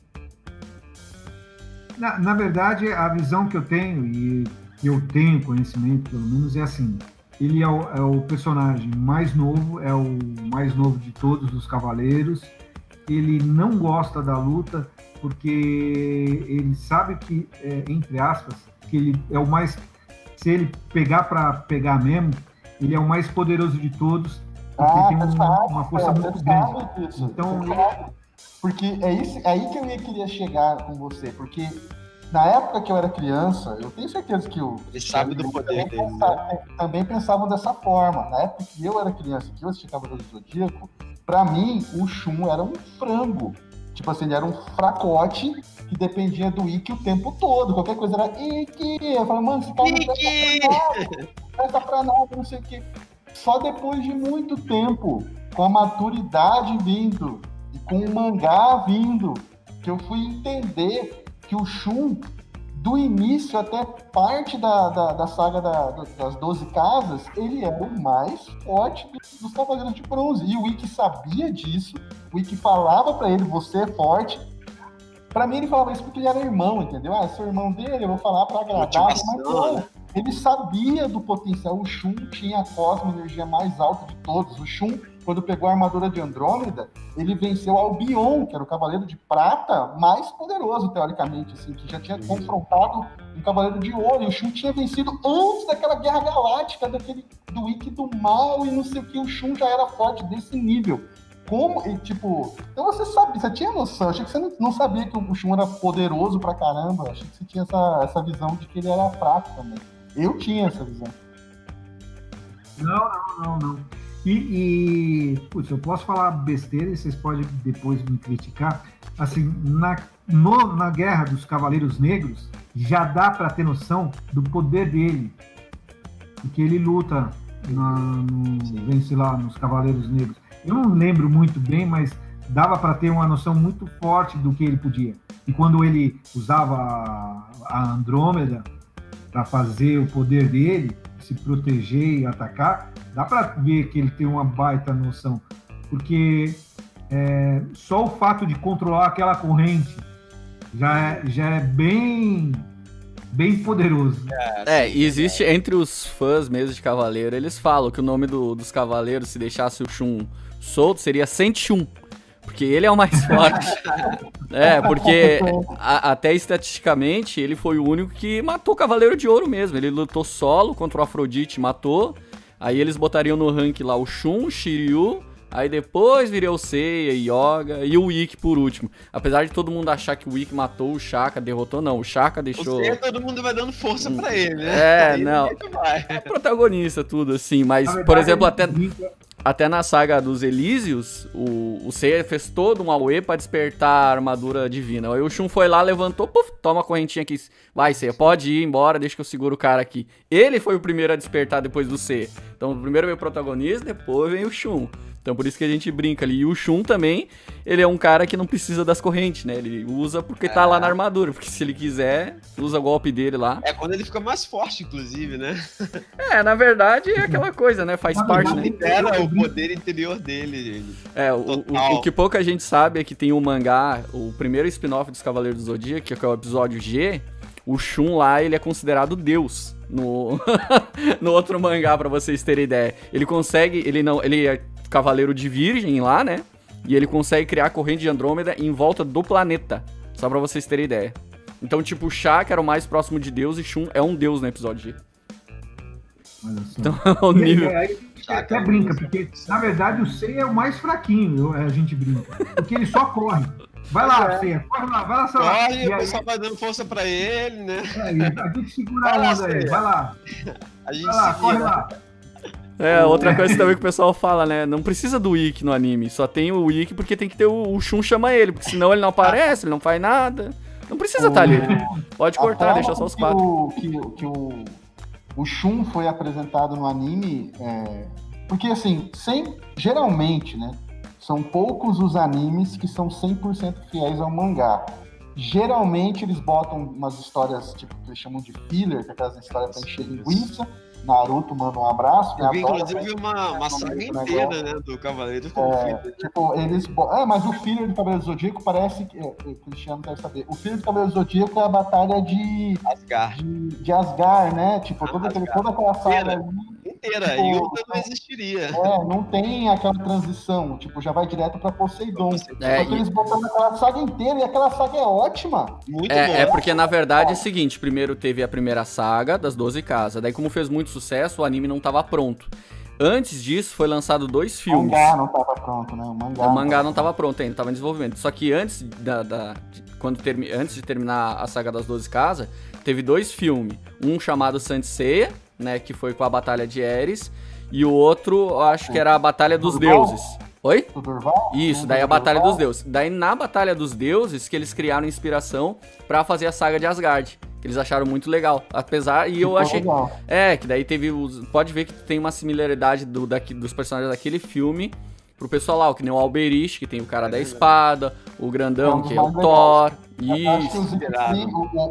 Na verdade, a visão que eu tenho, e eu tenho conhecimento, pelo menos, é assim. Ele é o personagem mais novo, é o mais novo de todos os Cavaleiros. Ele não gosta da luta, porque ele sabe que, entre aspas, que ele é o mais... Se ele pegar para pegar mesmo, ele é o mais poderoso de todos, porque tem uma força muito grande. Disso. Então, porque é aí que eu queria chegar com você, porque na época que eu era criança, eu tenho certeza que Ele sabe do poder dele, né? Também pensavam dessa forma. Na época que eu era criança, que eu assistia Cavaleiros do Zodíaco, pra mim, o Shun era um frango. Tipo assim, ele era um fracote que dependia do Ikki o tempo todo. Qualquer coisa era Ikki. Eu falava, mano, esse cara não presta pra nada, não sei o quê. Só depois de muito tempo, com a maturidade vindo e com o mangá vindo, que eu fui entender que o Shun, do início até parte da saga das 12 casas, ele era o mais forte dos Cavaleiros de Bronze. E o Ikki sabia disso, o Ikki falava pra ele, você é forte. Pra mim ele falava isso porque ele era irmão, entendeu? Ah, sou irmão dele, eu vou falar pra agradar. Mas não, ele sabia do potencial. O Shun tinha a Cosmo, a energia mais alta de todos. O Shun, quando pegou a armadura de Andrômeda, ele venceu Albion, que era o Cavaleiro de Prata mais poderoso, teoricamente, assim, que já tinha confrontado um Cavaleiro de Ouro. E o Shun tinha vencido antes daquela Guerra Galáctica, do Ikki do Mal e não sei o que. O Shun já era forte desse nível. Como, e tipo, então você sabe, você tinha noção, achei que você não sabia que o Shun era poderoso pra caramba, achei que você tinha essa visão de que ele era fraco também. Eu tinha essa visão. Não. Putz, eu posso falar besteira e vocês podem depois me criticar. Assim, na Guerra dos Cavaleiros Negros, já dá pra ter noção do poder dele. Porque ele luta vence lá nos Cavaleiros Negros. Eu não lembro muito bem, mas dava para ter uma noção muito forte do que ele podia. E quando ele usava a Andrômeda para fazer o poder dele, se proteger e atacar, dá para ver que ele tem uma baita noção. Porque só o fato de controlar aquela corrente já é bem poderoso. E existe entre os fãs mesmo de Cavaleiro, eles falam que o nome dos Cavaleiros, se deixasse o Shun solto, seria Sent-Shun, porque ele é o mais forte. Porque até estatisticamente ele foi o único que matou o Cavaleiro de Ouro mesmo. Ele lutou solo contra o Afrodite, matou. Aí eles botariam no rank lá o Shun, o Shiryu, aí depois viria o Seiya, Yoga e o Ikki por último. Apesar de todo mundo achar que o Ikki matou o Shaka, derrotou, não. O Shaka deixou... O Seiya, todo mundo vai dando força pra ele, né? Não. É protagonista, tudo assim. Mas, verdade, por exemplo, até na saga dos Elísios, o Seiya fez todo um auê pra despertar a armadura divina. Aí o Shun foi lá, levantou, puf, toma a correntinha aqui. Vai, Seiya, pode ir embora, deixa que eu seguro o cara aqui. Ele foi o primeiro a despertar depois do Seiya. Então, primeiro veio o protagonista, depois vem o Shun. Então, por isso que a gente brinca ali. E o Shun também, ele é um cara que não precisa das correntes, né? Ele usa porque tá lá na armadura. Porque se ele quiser, usa o golpe dele lá. É quando ele fica mais forte, inclusive, né? Na verdade, é aquela coisa, né? Faz parte, né? Libera o poder interior dele, gente. O que pouca gente sabe é que tem um mangá, o primeiro spin-off dos Cavaleiros do Zodíaco, que é o episódio G. O Shun lá, ele é considerado Deus no outro mangá, pra vocês terem ideia. Ele consegue, ele é Cavaleiro de Virgem lá, né? E ele consegue criar a corrente de Andrômeda em volta do planeta. Só pra vocês terem ideia. Então, tipo, o Shaka era o mais próximo de Deus e Shun é um Deus no episódio G. Então, o nível... Até brinca, porque na verdade o Seiya é o mais fraquinho, a gente brinca. Porque ele só corre. Vai lá, Seiya, corre lá, vai lá, Seiya. Corre, o pessoal vai dando força pra ele, né? A gente segura a onda aí, vai lá. Vai lá, corre lá. Outra coisa também que o pessoal fala, né? Não precisa do Ikki no anime, só tem o Ikki porque tem que ter o Shun chama ele, porque senão ele não aparece, ele não faz nada. Não precisa estar ali. Pode cortar, deixa só os quatro. O Shun foi apresentado no anime, porque assim, geralmente, né? São poucos os animes que são 100% fiéis ao mangá. Geralmente eles botam umas histórias, tipo, que eles chamam de filler, que é aquelas histórias pra encher linguiça. Naruto manda um abraço. Eu vi, inclusive, uma saga inteira, né, do Cavaleiro com filler. Mas o filler do Cavaleiro do Zodíaco parece que... o Cristiano deve saber. O filler do Cavaleiro do Zodíaco é a batalha de Asgard. De Asgard, né? Tipo, toda aquela saga ali. Inteira. E outra não existiria. Não tem aquela transição. Tipo, já vai direto pra Poseidon. Eles botaram aquela saga inteira e aquela saga é ótima. Muito boa. Porque, na verdade, é o seguinte. Primeiro teve a primeira saga das 12 casas. Daí, como fez muito sucesso, o anime não tava pronto. Antes disso, foi lançado 2 filmes. O mangá não tava pronto, né? O mangá não tava pronto ainda, tava em desenvolvimento. Só que antes antes de terminar a saga das 12 casas, teve 2 filmes. Um chamado Saint Seiya, né? Que foi com a Batalha de Ares. E o outro, acho que era a Batalha dos Deuses. Oi? Isso, daí a Batalha dos Deuses. Daí na Batalha dos Deuses que eles criaram inspiração pra fazer a saga de Asgard. Que eles acharam muito legal. Apesar, e eu achei... Legal. Que daí teve... Pode ver que tem uma similaridade dos personagens daquele filme pro pessoal lá, que nem o Alberich, que tem o cara da espada, o grandão, que é o mais Thor. Eu acho que o Isso. Siegfried,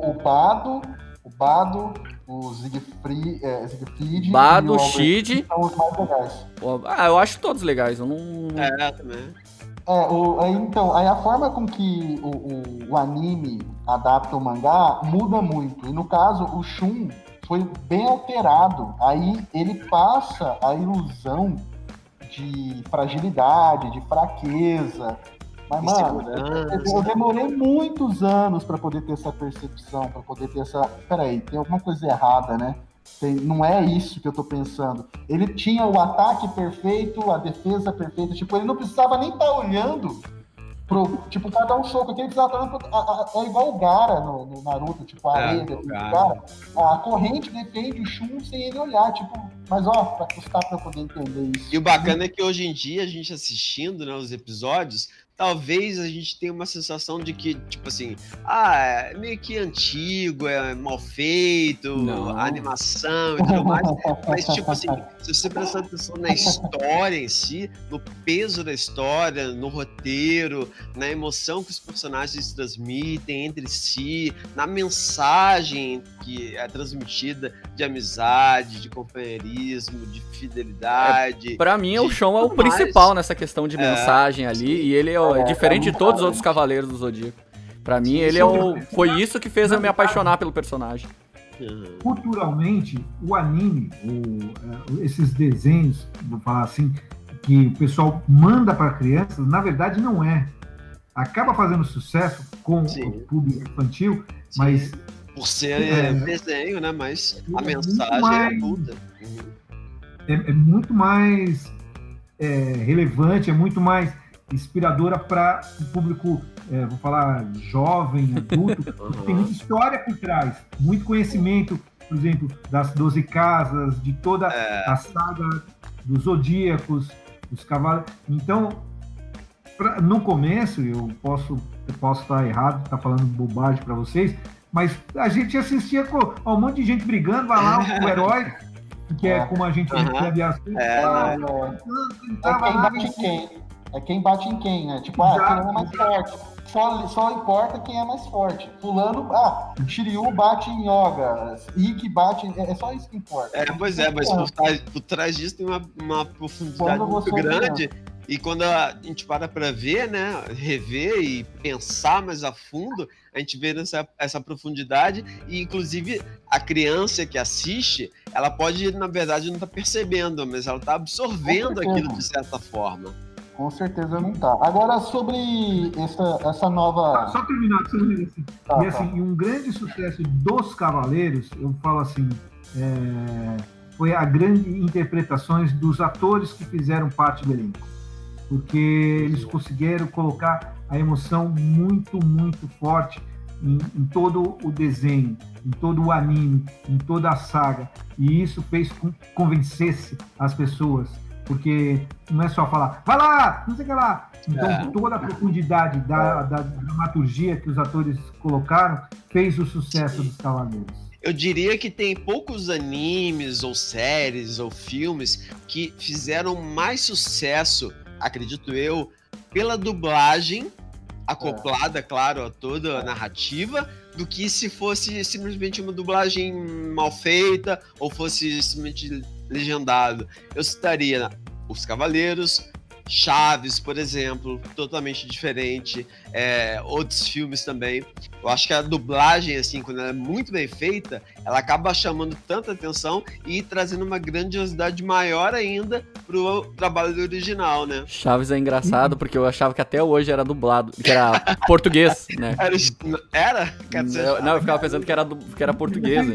o Bado, o Siegfried Bado, e o Albert Shid. são os mais legais. Eu acho todos legais. Eu não. Também. Então, aí a forma com que o anime adapta o mangá muda muito. E no caso, o Shun foi bem alterado. Aí ele passa a ilusão de fragilidade, de fraqueza. Mas, mano, eu demorei muitos anos para poder ter essa percepção, para poder ter essa... Peraí, tem alguma coisa errada, né? Não é isso que eu tô pensando. Ele tinha o ataque perfeito, a defesa perfeita. Tipo, ele não precisava nem estar olhando tipo, o cara dá um soco aqui, ele precisava estar olhando é igual o Gaara no Naruto, tipo, a areia do Gaara. A corrente defende o Shun sem ele olhar, tipo, mas ó, pra custar pra eu poder entender isso. E o bacana é que hoje em dia, a gente assistindo, né, os episódios, talvez a gente tenha uma sensação de que, tipo assim, é meio que antigo, é mal feito, a animação e tudo mais. Mas, tipo assim, se você prestar atenção na história em si, no peso da história, no roteiro, na emoção que os personagens transmitem entre si, na mensagem que é transmitida de amizade, de companheirismo, de fidelidade. Pra mim, o Shun é o principal nessa questão de mensagem ali, e ele é diferente de todos os outros Cavaleiros do Zodíaco. Pra mim, ele foi isso que fez eu me apaixonar pelo personagem. Culturalmente, o anime, esses desenhos, vou falar assim, que o pessoal manda para crianças, na verdade não é. Acaba fazendo sucesso com o público infantil, mas... Por ser desenho, né? Mas a mensagem é adulta. É muito mais relevante, é muito mais inspiradora para o público, vou falar, jovem, adulto, porque tem muita história por trás, muito conhecimento, por exemplo, das 12 casas, de toda a saga dos Zodíacos, dos cavalos. Então, no começo, eu posso estar errado, estar falando bobagem para vocês, mas a gente assistia com um monte de gente brigando, vai lá, o herói, que é como a gente recebe as coisas. É quem bate em quem, né? Tipo, quem é mais forte. Só importa quem é mais forte. Fulano, Shiryu bate em Yoga, Ikki bate... É só isso que importa. Pois mas por trás disso tem uma profundidade muito grande. E quando a gente para ver, né, rever e pensar mais a fundo, a gente vê essa profundidade e, inclusive, a criança que assiste, ela pode, na verdade, não estar percebendo, mas ela está absorvendo aquilo de certa forma. Com certeza não tá. Agora, sobre essa nova... Só terminar, assim. E um grande sucesso dos Cavaleiros, eu falo assim, foi a grande interpretações dos atores que fizeram parte do elenco. Porque eles conseguiram colocar a emoção muito, muito forte em todo o desenho, em todo o anime, em toda a saga. E isso fez com que convencesse as pessoas. Porque não é só falar, vai lá, não sei o que lá. Então, toda a profundidade da dramaturgia que os atores colocaram fez o sucesso dos Cavaleiros. Eu diria que tem poucos animes, ou séries, ou filmes que fizeram mais sucesso, acredito eu, pela dublagem acoplada, claro, a toda a narrativa, do que se fosse simplesmente uma dublagem mal feita ou fosse simplesmente legendado. Eu citaria Os Cavaleiros, Chaves, por exemplo, totalmente diferente, outros filmes também. Eu acho que a dublagem, assim, quando ela é muito bem feita, ela acaba chamando tanta atenção e trazendo uma grandiosidade maior ainda pro trabalho original, né? Chaves é engraçado porque eu achava que até hoje era dublado, que era português, né? Era? Não, eu ficava pensando que era português.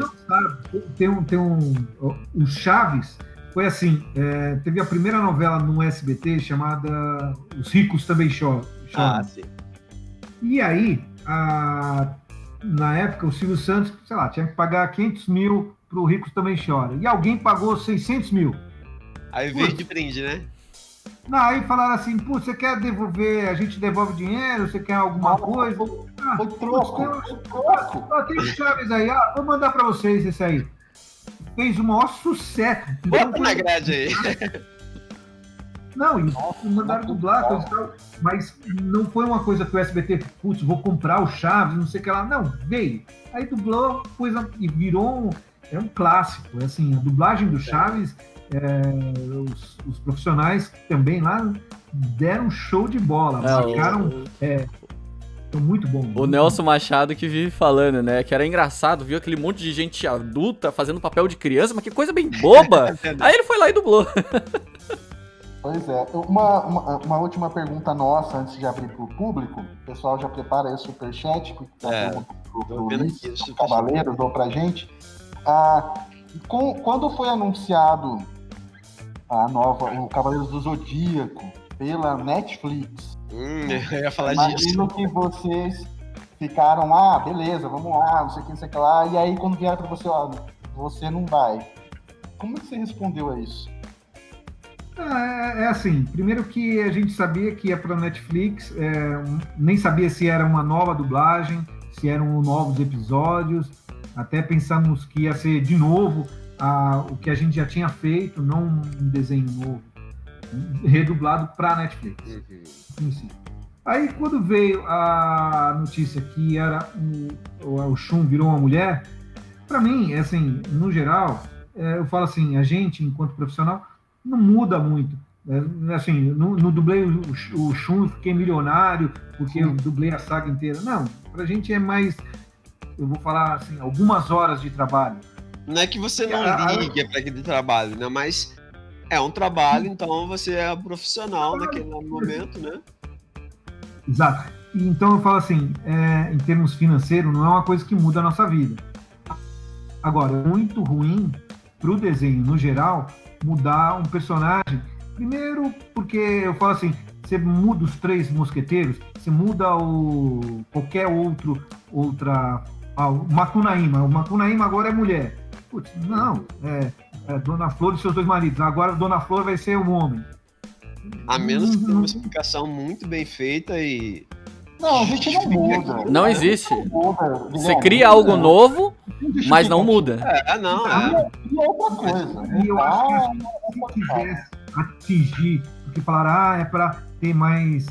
O Chaves foi assim, teve a primeira novela no SBT chamada Os Ricos Também Choram. Sim. E aí, na época, o Silvio Santos, sei lá, tinha que pagar 500 mil pro Ricos Também Choram. E alguém pagou 600 mil. Aí veio de brinde, né? Não, aí falaram assim, você quer devolver, a gente devolve dinheiro, você quer alguma coisa? Foi troco. Tem Chaves aí, vou mandar pra vocês esse aí. Fez o maior sucesso. Bota na grade aí. Não, e mandaram dublar, coisa e tal, mas não foi uma coisa que o SBT, putz, vou comprar o Chaves, não sei o que lá. Não, veio. Aí dublou, e virou um clássico. Assim, a dublagem do Chaves, os profissionais também lá deram um show de bola. Marcaram. Foi muito bom. O Nelson Machado que vive falando, né? Que era engraçado, viu aquele monte de gente adulta fazendo papel de criança, mas que coisa bem boba. Aí ele foi lá e dublou. Pois é. Uma última pergunta nossa, antes de abrir para o público. O pessoal já prepara aí o superchat, porque tá pro Cavaleiros ou pra gente. Quando foi anunciado o Cavaleiros do Zodíaco pela Netflix, eu ia falar disso. Imagino que vocês ficaram, beleza, vamos lá, não sei o que lá, e aí quando vieram pra você, você não vai. Como é que você respondeu a isso? É assim, primeiro que a gente sabia que ia pra Netflix, nem sabia se era uma nova dublagem, se eram novos episódios, até pensamos que ia ser de novo o que a gente já tinha feito, não um desenho novo, redublado pra Netflix. Aí quando veio a notícia que era o Shun virou uma mulher, pra mim, assim, no geral, eu falo assim, a gente, enquanto profissional, não muda muito. Assim, no dublei o Shun, fiquei milionário, porque eu dublei a saga inteira. Não, pra gente é mais, eu vou falar assim, algumas horas de trabalho. Não é que você não liga pra aquele trabalho, né? Mas é um trabalho, então você é profissional naquele momento, né? Exato. Então eu falo assim, em termos financeiros, não é uma coisa que muda a nossa vida. Agora, é muito ruim pro desenho, no geral, mudar um personagem. Primeiro, porque eu falo assim, você muda os 3 mosqueteiros, você muda qualquer outra... o Macunaíma. O Macunaíma agora é mulher. Putz, não, Dona Flor e seus 2 maridos. Agora Dona Flor vai ser um homem. A menos que tenha uma explicação muito bem feita e... Não, a gente não muda. Não existe. Você cria algo novo, mas não muda. E outra coisa. E eu acho que se quisesse atingir, porque falaram, é para ter mais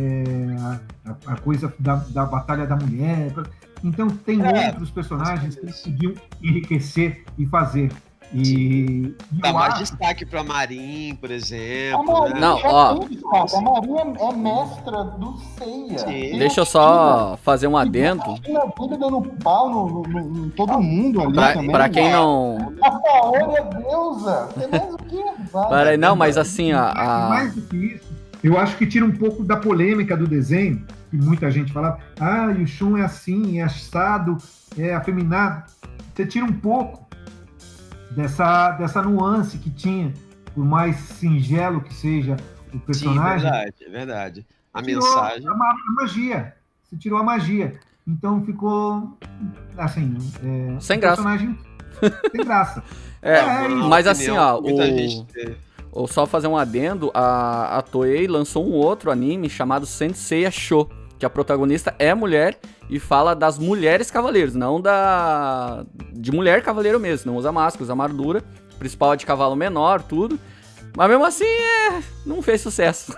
a coisa da Batalha da Mulher. Então tem outros personagens que podiam enriquecer e fazer. E dá mais destaque pra Marin, por exemplo. A Marin, né? Não, a Marin é mestra do Seiya. Sim. Deixa eu só fazer um adendo. Ele dando pau em todo mundo ali também. Pra quem não... A Saori é deusa. Tem mais o quê? Não, mas assim, mais do que isso, eu acho que tira um pouco da polêmica do desenho, que muita gente fala, o Shun é assim, é assado, é afeminado. Você tira um pouco dessa nuance que tinha, por mais singelo que seja o personagem. Sim, verdade. A mensagem... A magia. Você tirou a magia. Então ficou, assim... sem graça. Personagem sem graça. Mas assim, só fazer um adendo, a Toei lançou um outro anime chamado Senseiya Show, que a protagonista é mulher e fala das mulheres cavaleiros, não de mulher cavaleiro mesmo, não usa máscara, usa armadura, o principal é de cavalo menor, tudo, mas mesmo assim não fez sucesso.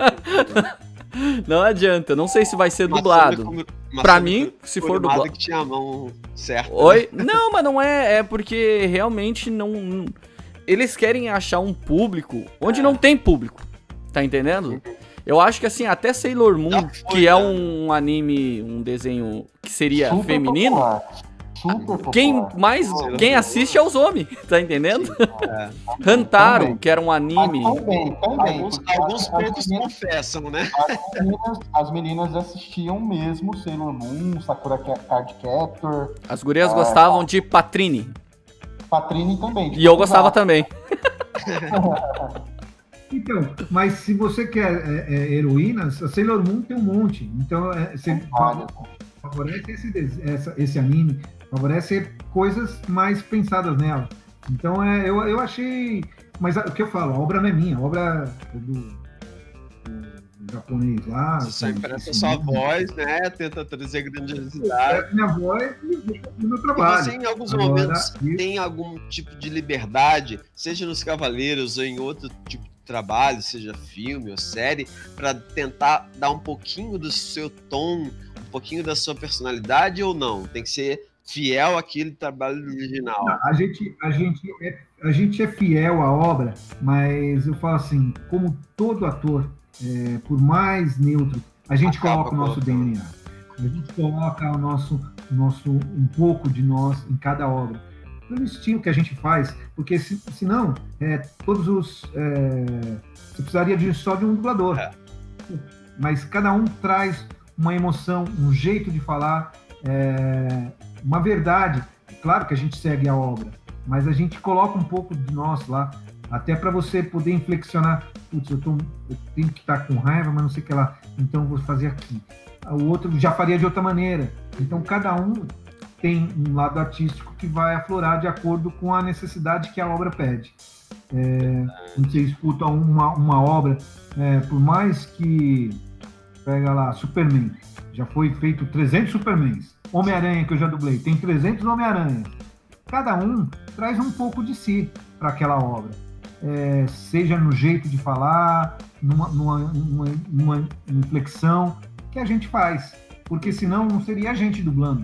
Não adianta, não sei se vai ser dublado. Pra mim, se for dublado... que tinha a mão certa. Oi? Não, mas não é porque realmente não... Eles querem achar um público onde não tem público, tá entendendo? Eu acho que assim, até Sailor Moon, que é um anime, um desenho que seria super feminino, popular. Quem assiste é os homens, tá entendendo? Hantaro, que era um anime... Alguns poucos confessam, né? As meninas assistiam mesmo Sailor Moon, Sakura Card Captor. As gurias gostavam de Patrine. Patrine também. E eu gostava também. Então, mas se você quer heroínas, a Sailor Moon tem um monte. Então, você favorece esse anime, favorece coisas mais pensadas nela. Então, eu achei... Mas o que eu falo, a obra não é minha, a obra é do japonês lá. Você só empresta sua voz, né? Tenta trazer grandiosidade. Minha voz e o meu trabalho. Você, em alguns momentos, tem algum tipo de liberdade, seja nos Cavaleiros ou em outro tipo de trabalho, seja filme ou série, para tentar dar um pouquinho do seu tom, um pouquinho da sua personalidade ou não? Tem que ser fiel àquele trabalho original. Não, a gente é fiel à obra, mas eu falo assim, como todo ator, por mais neutro, a gente coloca o nosso DNA. A gente coloca um pouco de nós em cada obra. Pelo estilo que a gente faz, porque senão, você precisaria só de um dublador. Mas cada um traz uma emoção, um jeito de falar, uma verdade. Claro que a gente segue a obra, mas a gente coloca um pouco de nós lá, até para você poder inflexionar. Putz, eu tenho que estar com raiva, mas não sei o que lá, então eu vou fazer aqui. O outro já faria de outra maneira. Então cada um tem um lado artístico que vai aflorar de acordo com a necessidade que a obra pede. Quando você escuta uma obra, por mais que pega lá, Superman, já foi feito 300 Supermans, Homem-Aranha que eu já dublei, tem 300 Homem-Aranhas. Cada um traz um pouco de si para aquela obra, seja no jeito de falar, numa inflexão que a gente faz, porque senão não seria a gente dublando.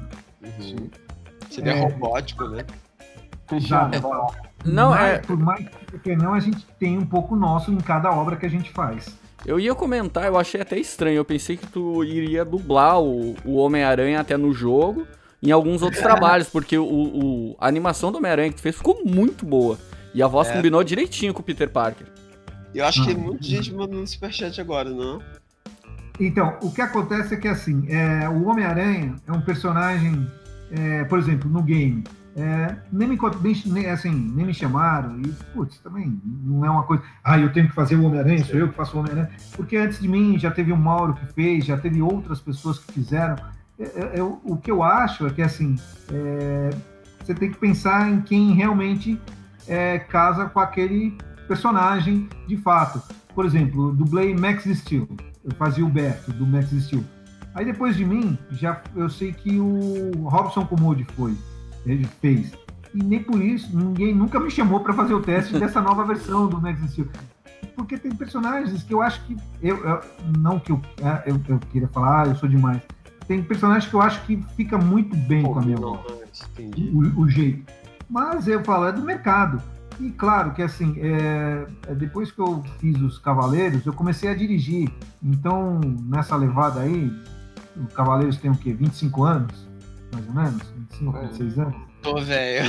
Seria robótico, né? Cristiano, por mais que não, a gente tem um pouco nosso em cada obra que a gente faz. Eu ia comentar, eu achei até estranho. Eu pensei que tu iria dublar o Homem-Aranha até no jogo, em alguns outros trabalhos, porque a animação do Homem-Aranha que tu fez ficou muito boa. E a voz combinou direitinho com o Peter Parker. Eu acho que tem muita gente mandando superchat agora, não? Então, o que acontece é que, assim, o Homem-Aranha é um personagem, por exemplo, no game, nem me chamaram, e, putz, também não é uma coisa, eu tenho que fazer o Homem-Aranha, sou eu que faço o Homem-Aranha, porque antes de mim já teve o Mauro que fez, já teve outras pessoas que fizeram. O que eu acho é que, assim, você tem que pensar em quem realmente casa com aquele personagem de fato. Por exemplo, dublei Max Steel, eu fazia o Beto do Max Steel. Aí depois de mim, eu sei que o Robson Commode ele fez. E nem por isso, ninguém nunca me chamou para fazer o teste dessa nova versão do Max Steel. Porque tem personagens que eu acho que... não que eu queria falar, eu sou demais. Tem personagens que eu acho que fica muito bem com a minha voz. O jeito. Mas eu falo, é do mercado. E claro que, assim, depois que eu fiz os Cavaleiros, eu comecei a dirigir. Então, nessa levada aí, os Cavaleiros tem o quê? 25 anos? Mais ou menos? 25, 26 anos? Tô velho.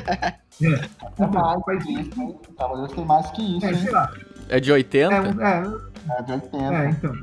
O Cavaleiros tem mais que isso, sei lá. É de 80? É de 80. Então.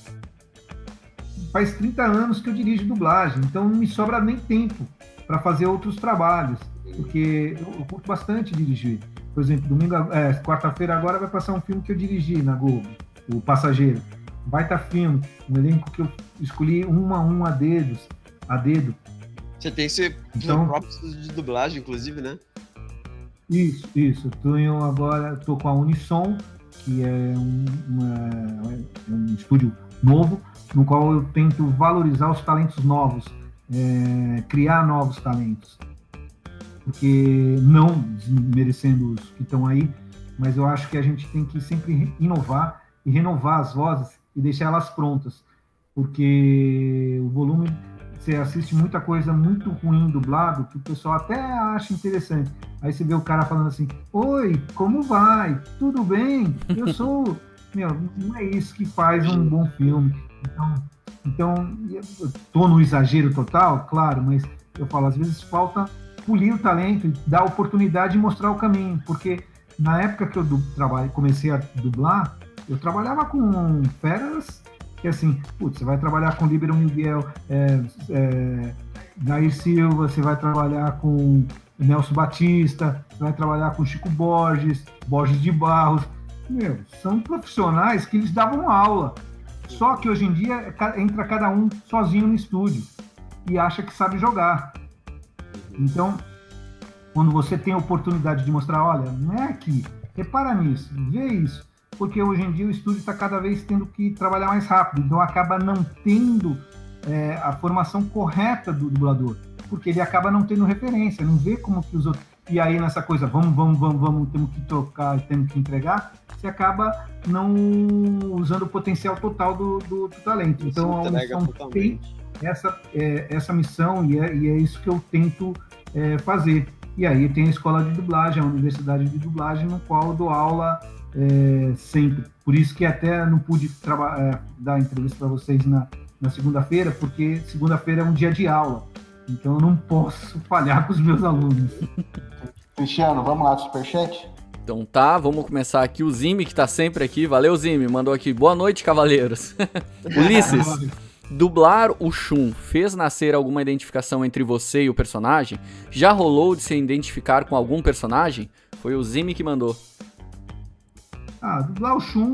Faz 30 anos que eu dirijo dublagem, então não me sobra nem tempo para fazer outros trabalhos, porque eu curto bastante dirigir. Por exemplo, quarta-feira agora vai passar um filme que eu dirigi na Globo, O Passageiro. Baita filme, um elenco que eu escolhi a dedo. Você tem seu próprio estúdio de dublagem, inclusive, né? Isso. Tô com a Unisson, que é um estúdio novo, no qual eu tento valorizar os talentos novos, criar novos talentos. Porque não desmerecendo os que estão aí, mas eu acho que a gente tem que sempre inovar e renovar as vozes e deixar elas prontas, porque o volume, você assiste muita coisa muito ruim dublado, que o pessoal até acha interessante, aí você vê o cara falando assim, oi, como vai? Tudo bem? Eu sou... não é isso que faz um bom filme. Então eu tô no exagero total, claro, mas eu falo, às vezes falta polir o talento e dar oportunidade de mostrar o caminho, porque na época que eu comecei a dublar, eu trabalhava com feras que, assim, você vai trabalhar com Líbero Miguel, Nair Silva, você vai trabalhar com Nelson Batista, você vai trabalhar com Chico Borges de Barros. São profissionais que eles davam aula, só que hoje em dia entra cada um sozinho no estúdio e acha que sabe jogar. Então, quando você tem a oportunidade de mostrar, olha, não é aqui, repara nisso, vê isso, porque hoje em dia o estúdio está cada vez tendo que trabalhar mais rápido, então acaba não tendo a formação correta do dublador, porque ele acaba não tendo referência, não vê como que os outros... e aí nessa coisa, vamos, temos que trocar, temos que entregar, você acaba não usando o potencial total do talento. Então, a missão tem essa missão e é isso que eu tento fazer. E aí tem a escola de dublagem, a universidade de dublagem, no qual eu dou aula sempre. Por isso que até não pude dar entrevista para vocês na segunda-feira, porque segunda-feira é um dia de aula. Então eu não posso falhar com os meus alunos. Cristiano, vamos lá do Superchat? Então tá, vamos começar aqui. O Zimi, que tá sempre aqui. Valeu, Zimi. Mandou aqui. Boa noite, cavaleiros. Ulisses, dublar o Shun fez nascer alguma identificação entre você e o personagem? Já rolou de se identificar com algum personagem? Foi o Zimi que mandou. Dublar o Shun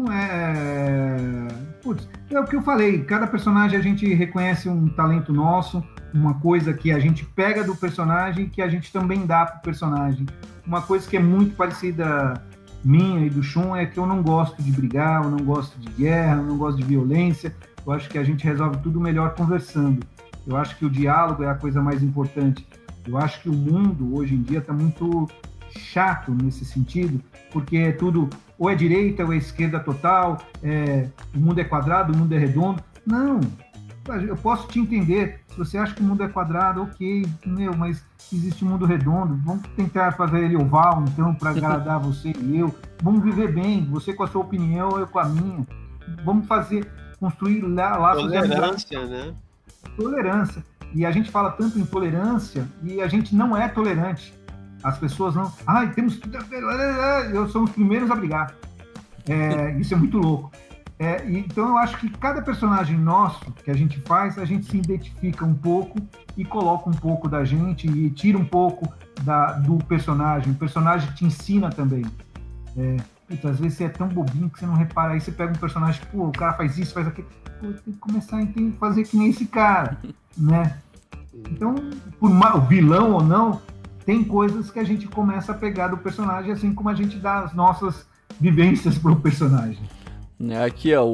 Putz, é o que eu falei. Cada personagem a gente reconhece um talento nosso, uma coisa que a gente pega do personagem que a gente também dá pro personagem. Uma coisa que é muito parecida minha e do Shun é que eu não gosto de brigar, eu não gosto de guerra, eu não gosto de violência. Eu acho que a gente resolve tudo melhor conversando. Eu acho que o diálogo é a coisa mais importante. Eu acho que o mundo, hoje em dia, está muito chato nesse sentido, porque é tudo ou é direita ou é esquerda total, o mundo é quadrado, o mundo é redondo. Não, eu posso te entender. Se você acha que o mundo é quadrado, ok, mas existe um mundo redondo. Vamos tentar fazer ele oval, então, para agradar você e eu. Vamos viver bem, você com a sua opinião, eu com a minha. Vamos construir laços de tolerância, né? Tolerância. E a gente fala tanto em tolerância e a gente não é tolerante. As pessoas não... temos que... Eu sou os primeiros a brigar. Isso é muito louco. Então eu acho que cada personagem nosso que a gente faz, a gente se identifica um pouco e coloca um pouco da gente e tira um pouco do personagem. O personagem te ensina também. Às vezes você é tão bobinho que você não repara. Aí você pega um personagem, o cara faz isso, faz aquilo. Tem que começar a fazer que nem esse cara, né? Então, o vilão ou não, tem coisas que a gente começa a pegar do personagem, assim como a gente dá as nossas vivências pro personagem. Aqui, ó,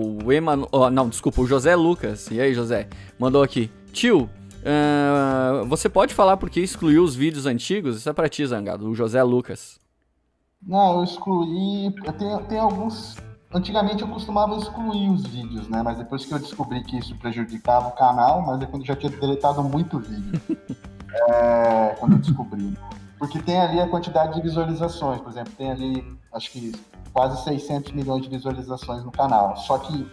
o José Lucas. E aí, José? Mandou aqui. Tio, você pode falar por que excluiu os vídeos antigos? Isso é pra ti, Zangado, o José Lucas. Não, eu excluí. Tem alguns. Antigamente eu costumava excluir os vídeos, né? Mas depois que eu descobri que isso prejudicava o canal, mas é quando eu já tinha deletado muito vídeo. Quando eu descobri. Porque tem ali a quantidade de visualizações. Por exemplo, tem ali, acho que quase 600 milhões de visualizações no canal. Só que,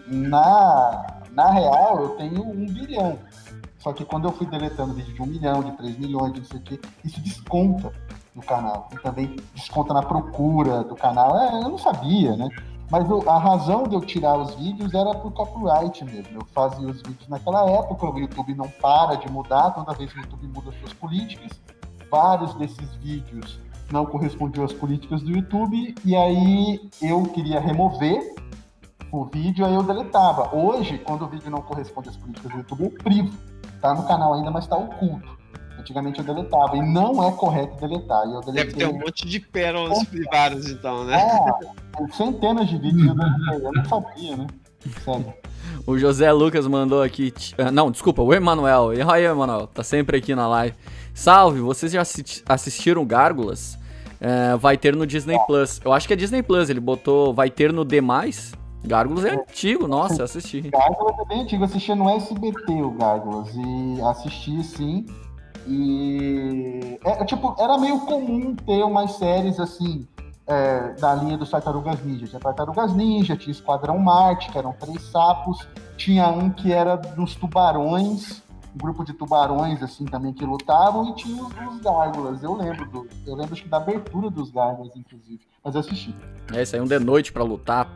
na real, eu tenho 1 bilhão. Só que quando eu fui deletando vídeo de 1 milhão, de 3 milhões, de não sei o quê, isso desconta no canal. E também desconta na procura do canal. Eu não sabia, né? Mas a razão de eu tirar os vídeos era por copyright mesmo. Eu fazia os vídeos naquela época, o YouTube não para de mudar, toda vez que o YouTube muda suas políticas. Vários desses vídeos não correspondiam às políticas do YouTube, e aí eu queria remover o vídeo, aí eu deletava. Hoje, quando o vídeo não corresponde às políticas do YouTube, eu privo. Tá no canal ainda, mas tá oculto. Antigamente eu deletava, e não é correto deletar. E eu deletei... Deve ter um monte de pérolas privadas, então, né? Centenas de vídeos eu não sabia, né? Sério. O José Lucas mandou aqui... Não, desculpa, o Emanuel. E aí, Emanuel? Tá sempre aqui na live. Salve, vocês já assistiram Gárgulas? Vai ter no Disney Plus. Eu acho que é Disney Plus, ele botou... Vai ter no D+. Gárgulas é antigo, nossa, eu assisti. Gárgulas é bem antigo, eu assistia no SBT o Gárgulas. E assisti, sim. E... era meio comum ter umas séries, assim... da linha dos Tartarugas Ninja. Tinha Tartarugas Ninja, tinha Esquadrão Marte, que eram 3 sapos, tinha um que era dos tubarões, um grupo de tubarões, assim, também, que lutavam, e tinha os Gárgulas. Eu lembro acho que da abertura dos Gárgulas, inclusive, mas eu assisti. Saiu de noite pra lutar.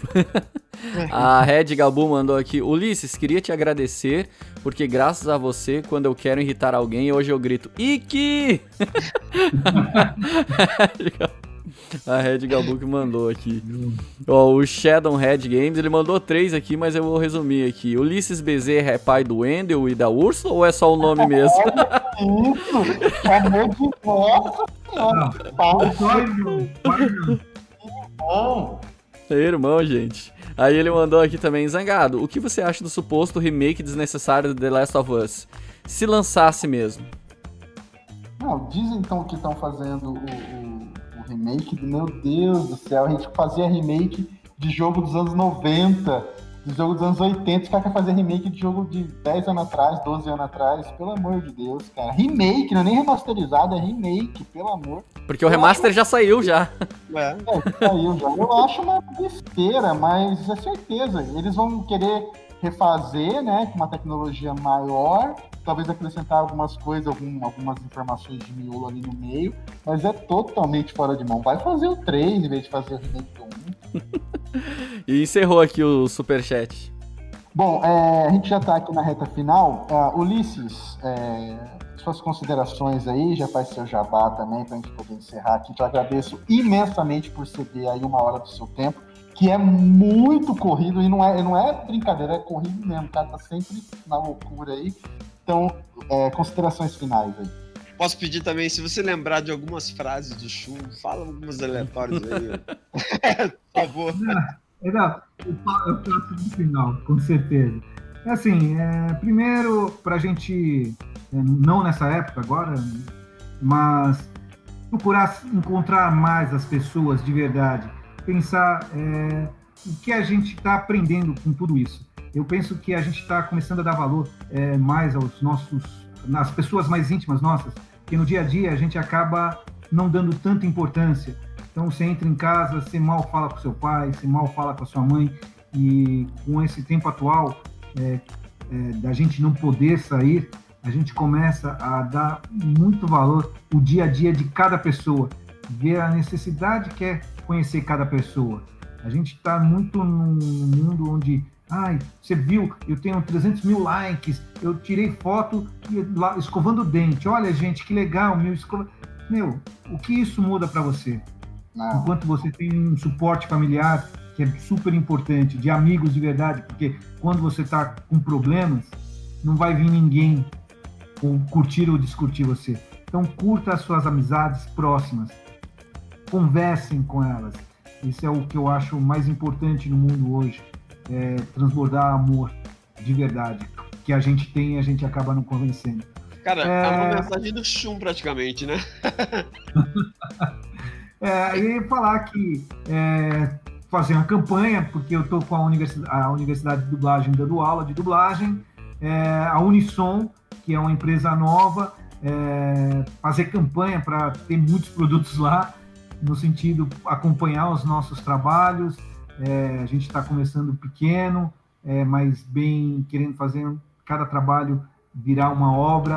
A Red Gabu mandou aqui: Ulisses, queria te agradecer, porque graças a você, quando eu quero irritar alguém, hoje eu grito Iki! A Red Gabu que mandou aqui. O Shadow Red Games, ele mandou 3 aqui, mas eu vou resumir aqui. Ulisses Bezerra é pai do Wendel e da Úrsula, ou é só o nome mesmo? Isso! Amor de nossa senhora! É irmão, gente. Aí ele mandou aqui também: Zangado, o que você acha do suposto remake desnecessário de The Last of Us? Se lançasse mesmo. Não, dizem então que estão fazendo o remake. Meu Deus do céu, a gente fazia remake de jogo dos anos 90, de jogo dos anos 80. Os caras querem fazer remake de jogo de 10 anos atrás, 12 anos atrás. Pelo amor de Deus, cara. Remake, não é nem remasterizado, é remake, pelo amor. Porque o remaster já saiu já. Saiu já. Eu acho uma besteira, mas é certeza. Eles vão querer refazer, né, com uma tecnologia maior, talvez acrescentar algumas coisas, algumas informações de miolo ali no meio, mas é totalmente fora de mão. Vai fazer o 3 em vez de fazer o remake do 1. E encerrou aqui o superchat. Bom, a gente já está aqui na reta final. Ulisses, suas considerações aí, já faz seu jabá também, para a gente poder encerrar aqui. Te agradeço imensamente por ceder aí 1 hora do seu tempo, que é muito corrido, e não é brincadeira, é corrido mesmo, o cara tá sempre na loucura aí. Então, considerações finais aí. Posso pedir também, se você lembrar de algumas frases do Shun, fala algumas aleatórias aí. Por favor. Legal, eu faço no final, com certeza. Assim, primeiro, pra gente, não nessa época agora, mas procurar encontrar mais as pessoas de verdade, pensar o que a gente está aprendendo com tudo isso. Eu penso que a gente está começando a dar valor mais nas pessoas mais íntimas nossas, porque no dia a dia a gente acaba não dando tanta importância. Então você entra em casa, você mal fala com seu pai, você mal fala com a sua mãe, e com esse tempo atual da gente não poder sair, a gente começa a dar muito valor o dia a dia de cada pessoa, ver a necessidade que é conhecer cada pessoa. A gente está muito num mundo onde, você viu, eu tenho 300 mil likes, eu tirei foto escovando o dente, olha gente, que legal, o que isso muda para você? Não. Enquanto você tem um suporte familiar, que é super importante, de amigos de verdade, porque quando você está com problemas, não vai vir ninguém curtir ou discutir você. Então curta as suas amizades próximas, conversem com elas. Isso é o que eu acho mais importante no mundo hoje, transbordar amor de verdade, que a gente tem e a gente acaba não convencendo. Cara, é uma mensagem do Shun praticamente, né? E falar que fazer uma campanha, porque eu estou com a Universidade de Dublagem dando aula de dublagem, a Unissom, que é uma empresa nova, fazer campanha para ter muitos produtos lá, no sentido acompanhar os nossos trabalhos. A gente está começando pequeno, mas bem querendo fazer cada trabalho virar uma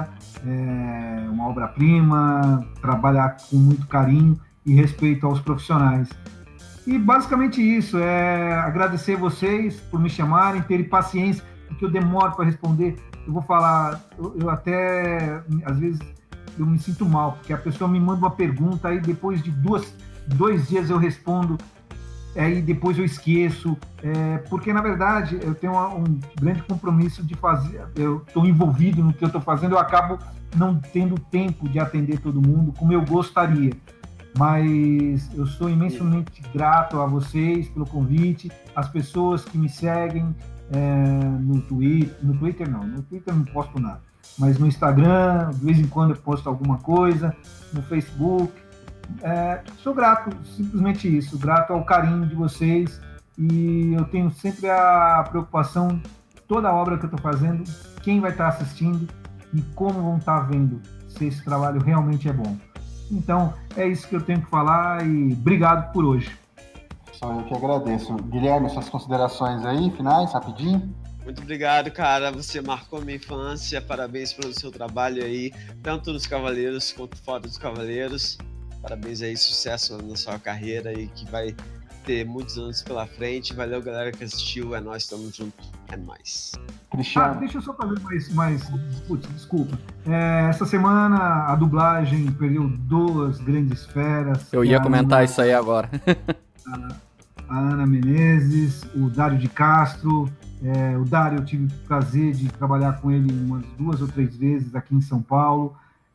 obra-prima, trabalhar com muito carinho e respeito aos profissionais. E basicamente isso, agradecer vocês por me chamarem, terem paciência, porque eu demoro para responder. Eu vou falar, eu até, às vezes, eu me sinto mal, porque a pessoa me manda uma pergunta, aí depois de 2 dias eu respondo, aí depois eu esqueço, porque na verdade eu tenho um grande compromisso de fazer, eu estou envolvido no que eu estou fazendo, eu acabo não tendo tempo de atender todo mundo como eu gostaria. Mas eu sou imensamente grato a vocês pelo convite, as pessoas que me seguem no Twitter não posto nada, mas no Instagram, de vez em quando eu posto alguma coisa, no Facebook. Sou grato, simplesmente isso, grato ao carinho de vocês, e eu tenho sempre a preocupação, toda a obra que eu estou fazendo, quem vai estar assistindo e como vão estar vendo, se esse trabalho realmente é bom. Então, é isso que eu tenho que falar, e obrigado por hoje. Só eu que agradeço. Guilherme, suas considerações aí, finais, rapidinho? Muito obrigado, cara. Você marcou minha infância. Parabéns pelo seu trabalho aí, tanto nos Cavaleiros quanto fora dos Cavaleiros. Parabéns aí, sucesso na sua carreira aí, que vai ter muitos anos pela frente. Valeu, galera que assistiu. É nóis, tamo junto. É nóis. Cristiano. Deixa eu só fazer mais desculpa. Essa semana a dublagem perdeu 2 grandes feras. Eu ia comentar isso aí agora. A Ana Menezes, o Dário de Castro. O Dário, eu tive o prazer de trabalhar com ele umas 2 ou 3 vezes aqui em São Paulo.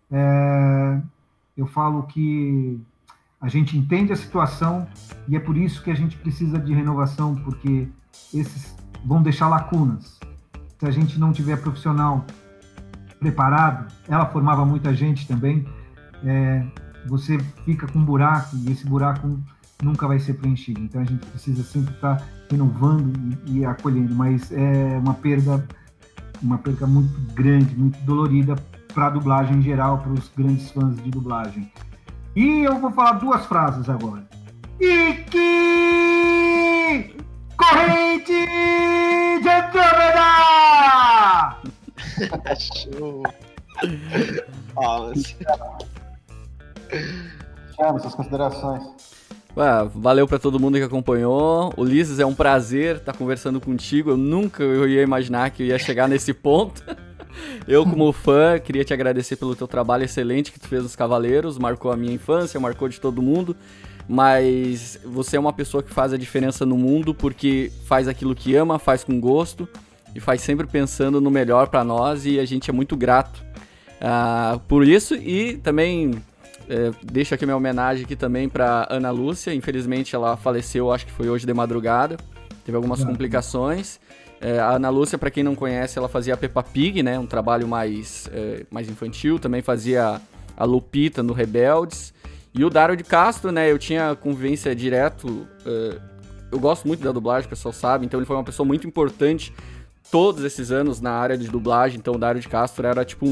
Eu falo que a gente entende a situação e é por isso que a gente precisa de renovação, porque esses vão deixar lacunas. Se a gente não tiver profissional preparado, ela formava muita gente também, você fica com um buraco e esse buraco nunca vai ser preenchido. Então a gente precisa sempre estar renovando e acolhendo, mas é uma perda muito grande, muito dolorida para a dublagem em geral, para os grandes fãs de dublagem. E eu vou falar duas frases agora. Iki! Corrente de Andrômeda! Show! Palmas. Thiago, suas considerações. Valeu pra todo mundo que acompanhou. Ulisses, é um prazer estar conversando contigo. Eu nunca ia imaginar que eu ia chegar nesse ponto. Eu, como fã, queria te agradecer pelo teu trabalho excelente que tu fez nos Cavaleiros. Marcou a minha infância, marcou de todo mundo. Mas você é uma pessoa que faz a diferença no mundo porque faz aquilo que ama, faz com gosto e faz sempre pensando no melhor pra nós, e a gente é muito grato por isso. E também deixo aqui minha homenagem aqui também pra Ana Lúcia. Infelizmente ela faleceu, acho que foi hoje de madrugada, teve algumas complicações. A Ana Lúcia, pra quem não conhece, ela fazia a Peppa Pig, né, um trabalho mais infantil, também fazia a Lupita no Rebeldes. E o Dário de Castro, né, eu tinha convivência direto, eu gosto muito da dublagem, o pessoal sabe, então ele foi uma pessoa muito importante todos esses anos na área de dublagem. Então o Dário de Castro era tipo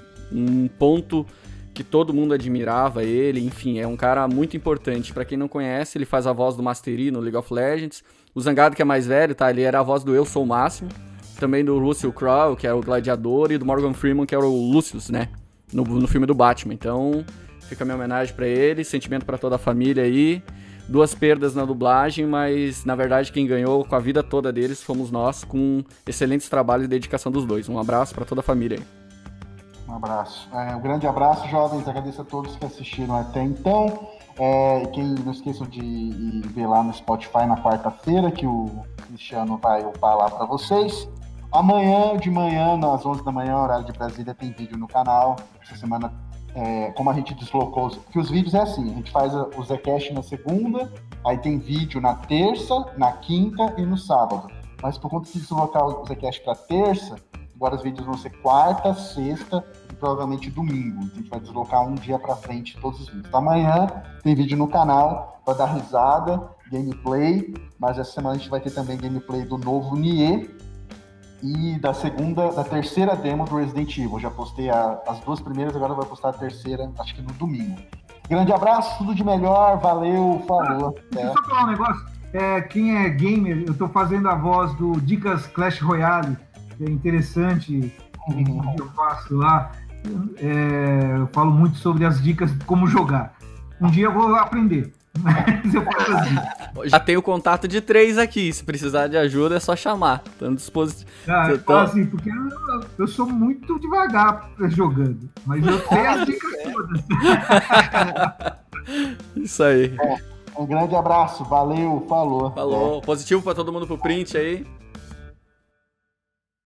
um ponto que todo mundo admirava ele, enfim, é um cara muito importante. Pra quem não conhece, ele faz a voz do Mastery no League of Legends. O Zangado, que é mais velho, tá, ele era a voz do Eu Sou o Máximo, também do Russell Crowe, que era o Gladiador, e do Morgan Freeman, que era o Lucius, né, no filme do Batman. Então fica a minha homenagem pra ele, sentimento pra toda a família aí. Duas perdas na dublagem, mas na verdade quem ganhou com a vida toda deles fomos nós, com excelentes trabalhos e dedicação dos dois. Um abraço pra toda a família aí. Um abraço. Um grande abraço, jovens. Agradeço a todos que assistiram até então. Quem não esqueçam de ir ver lá no Spotify na quarta-feira, que o Cristiano vai upar lá para vocês. Amanhã, de manhã, às 11 da manhã, horário de Brasília, tem vídeo no canal. Essa semana, como a gente deslocou, que os vídeos é assim, a gente faz o Zcast na segunda, aí tem vídeo na terça, na quinta e no sábado. Mas por conta de deslocar o Zcast para terça, agora os vídeos vão ser quarta, sexta e provavelmente domingo. A gente vai deslocar um dia para frente todos os vídeos. Amanhã tem vídeo no canal para dar risada, gameplay, mas essa semana a gente vai ter também gameplay do novo Nier e da terceira demo do Resident Evil. Já postei as duas primeiras, agora vai postar a terceira, acho que no domingo. Grande abraço, tudo de melhor, valeu, falou. Deixa eu só falar um negócio. Quem é gamer, eu tô fazendo a voz do Dicas Clash Royale. É interessante o que eu faço lá. Eu falo muito sobre as dicas de como jogar. Um dia eu vou aprender, mas eu faço assim. Já tenho contato de 3 aqui, se precisar de ajuda é só chamar. Tô dispositivo. Eu falo assim, porque eu sou muito devagar jogando, mas eu tenho as dicas todas. Isso aí. Um grande abraço, valeu, falou. Falou. Positivo pra todo mundo pro print aí.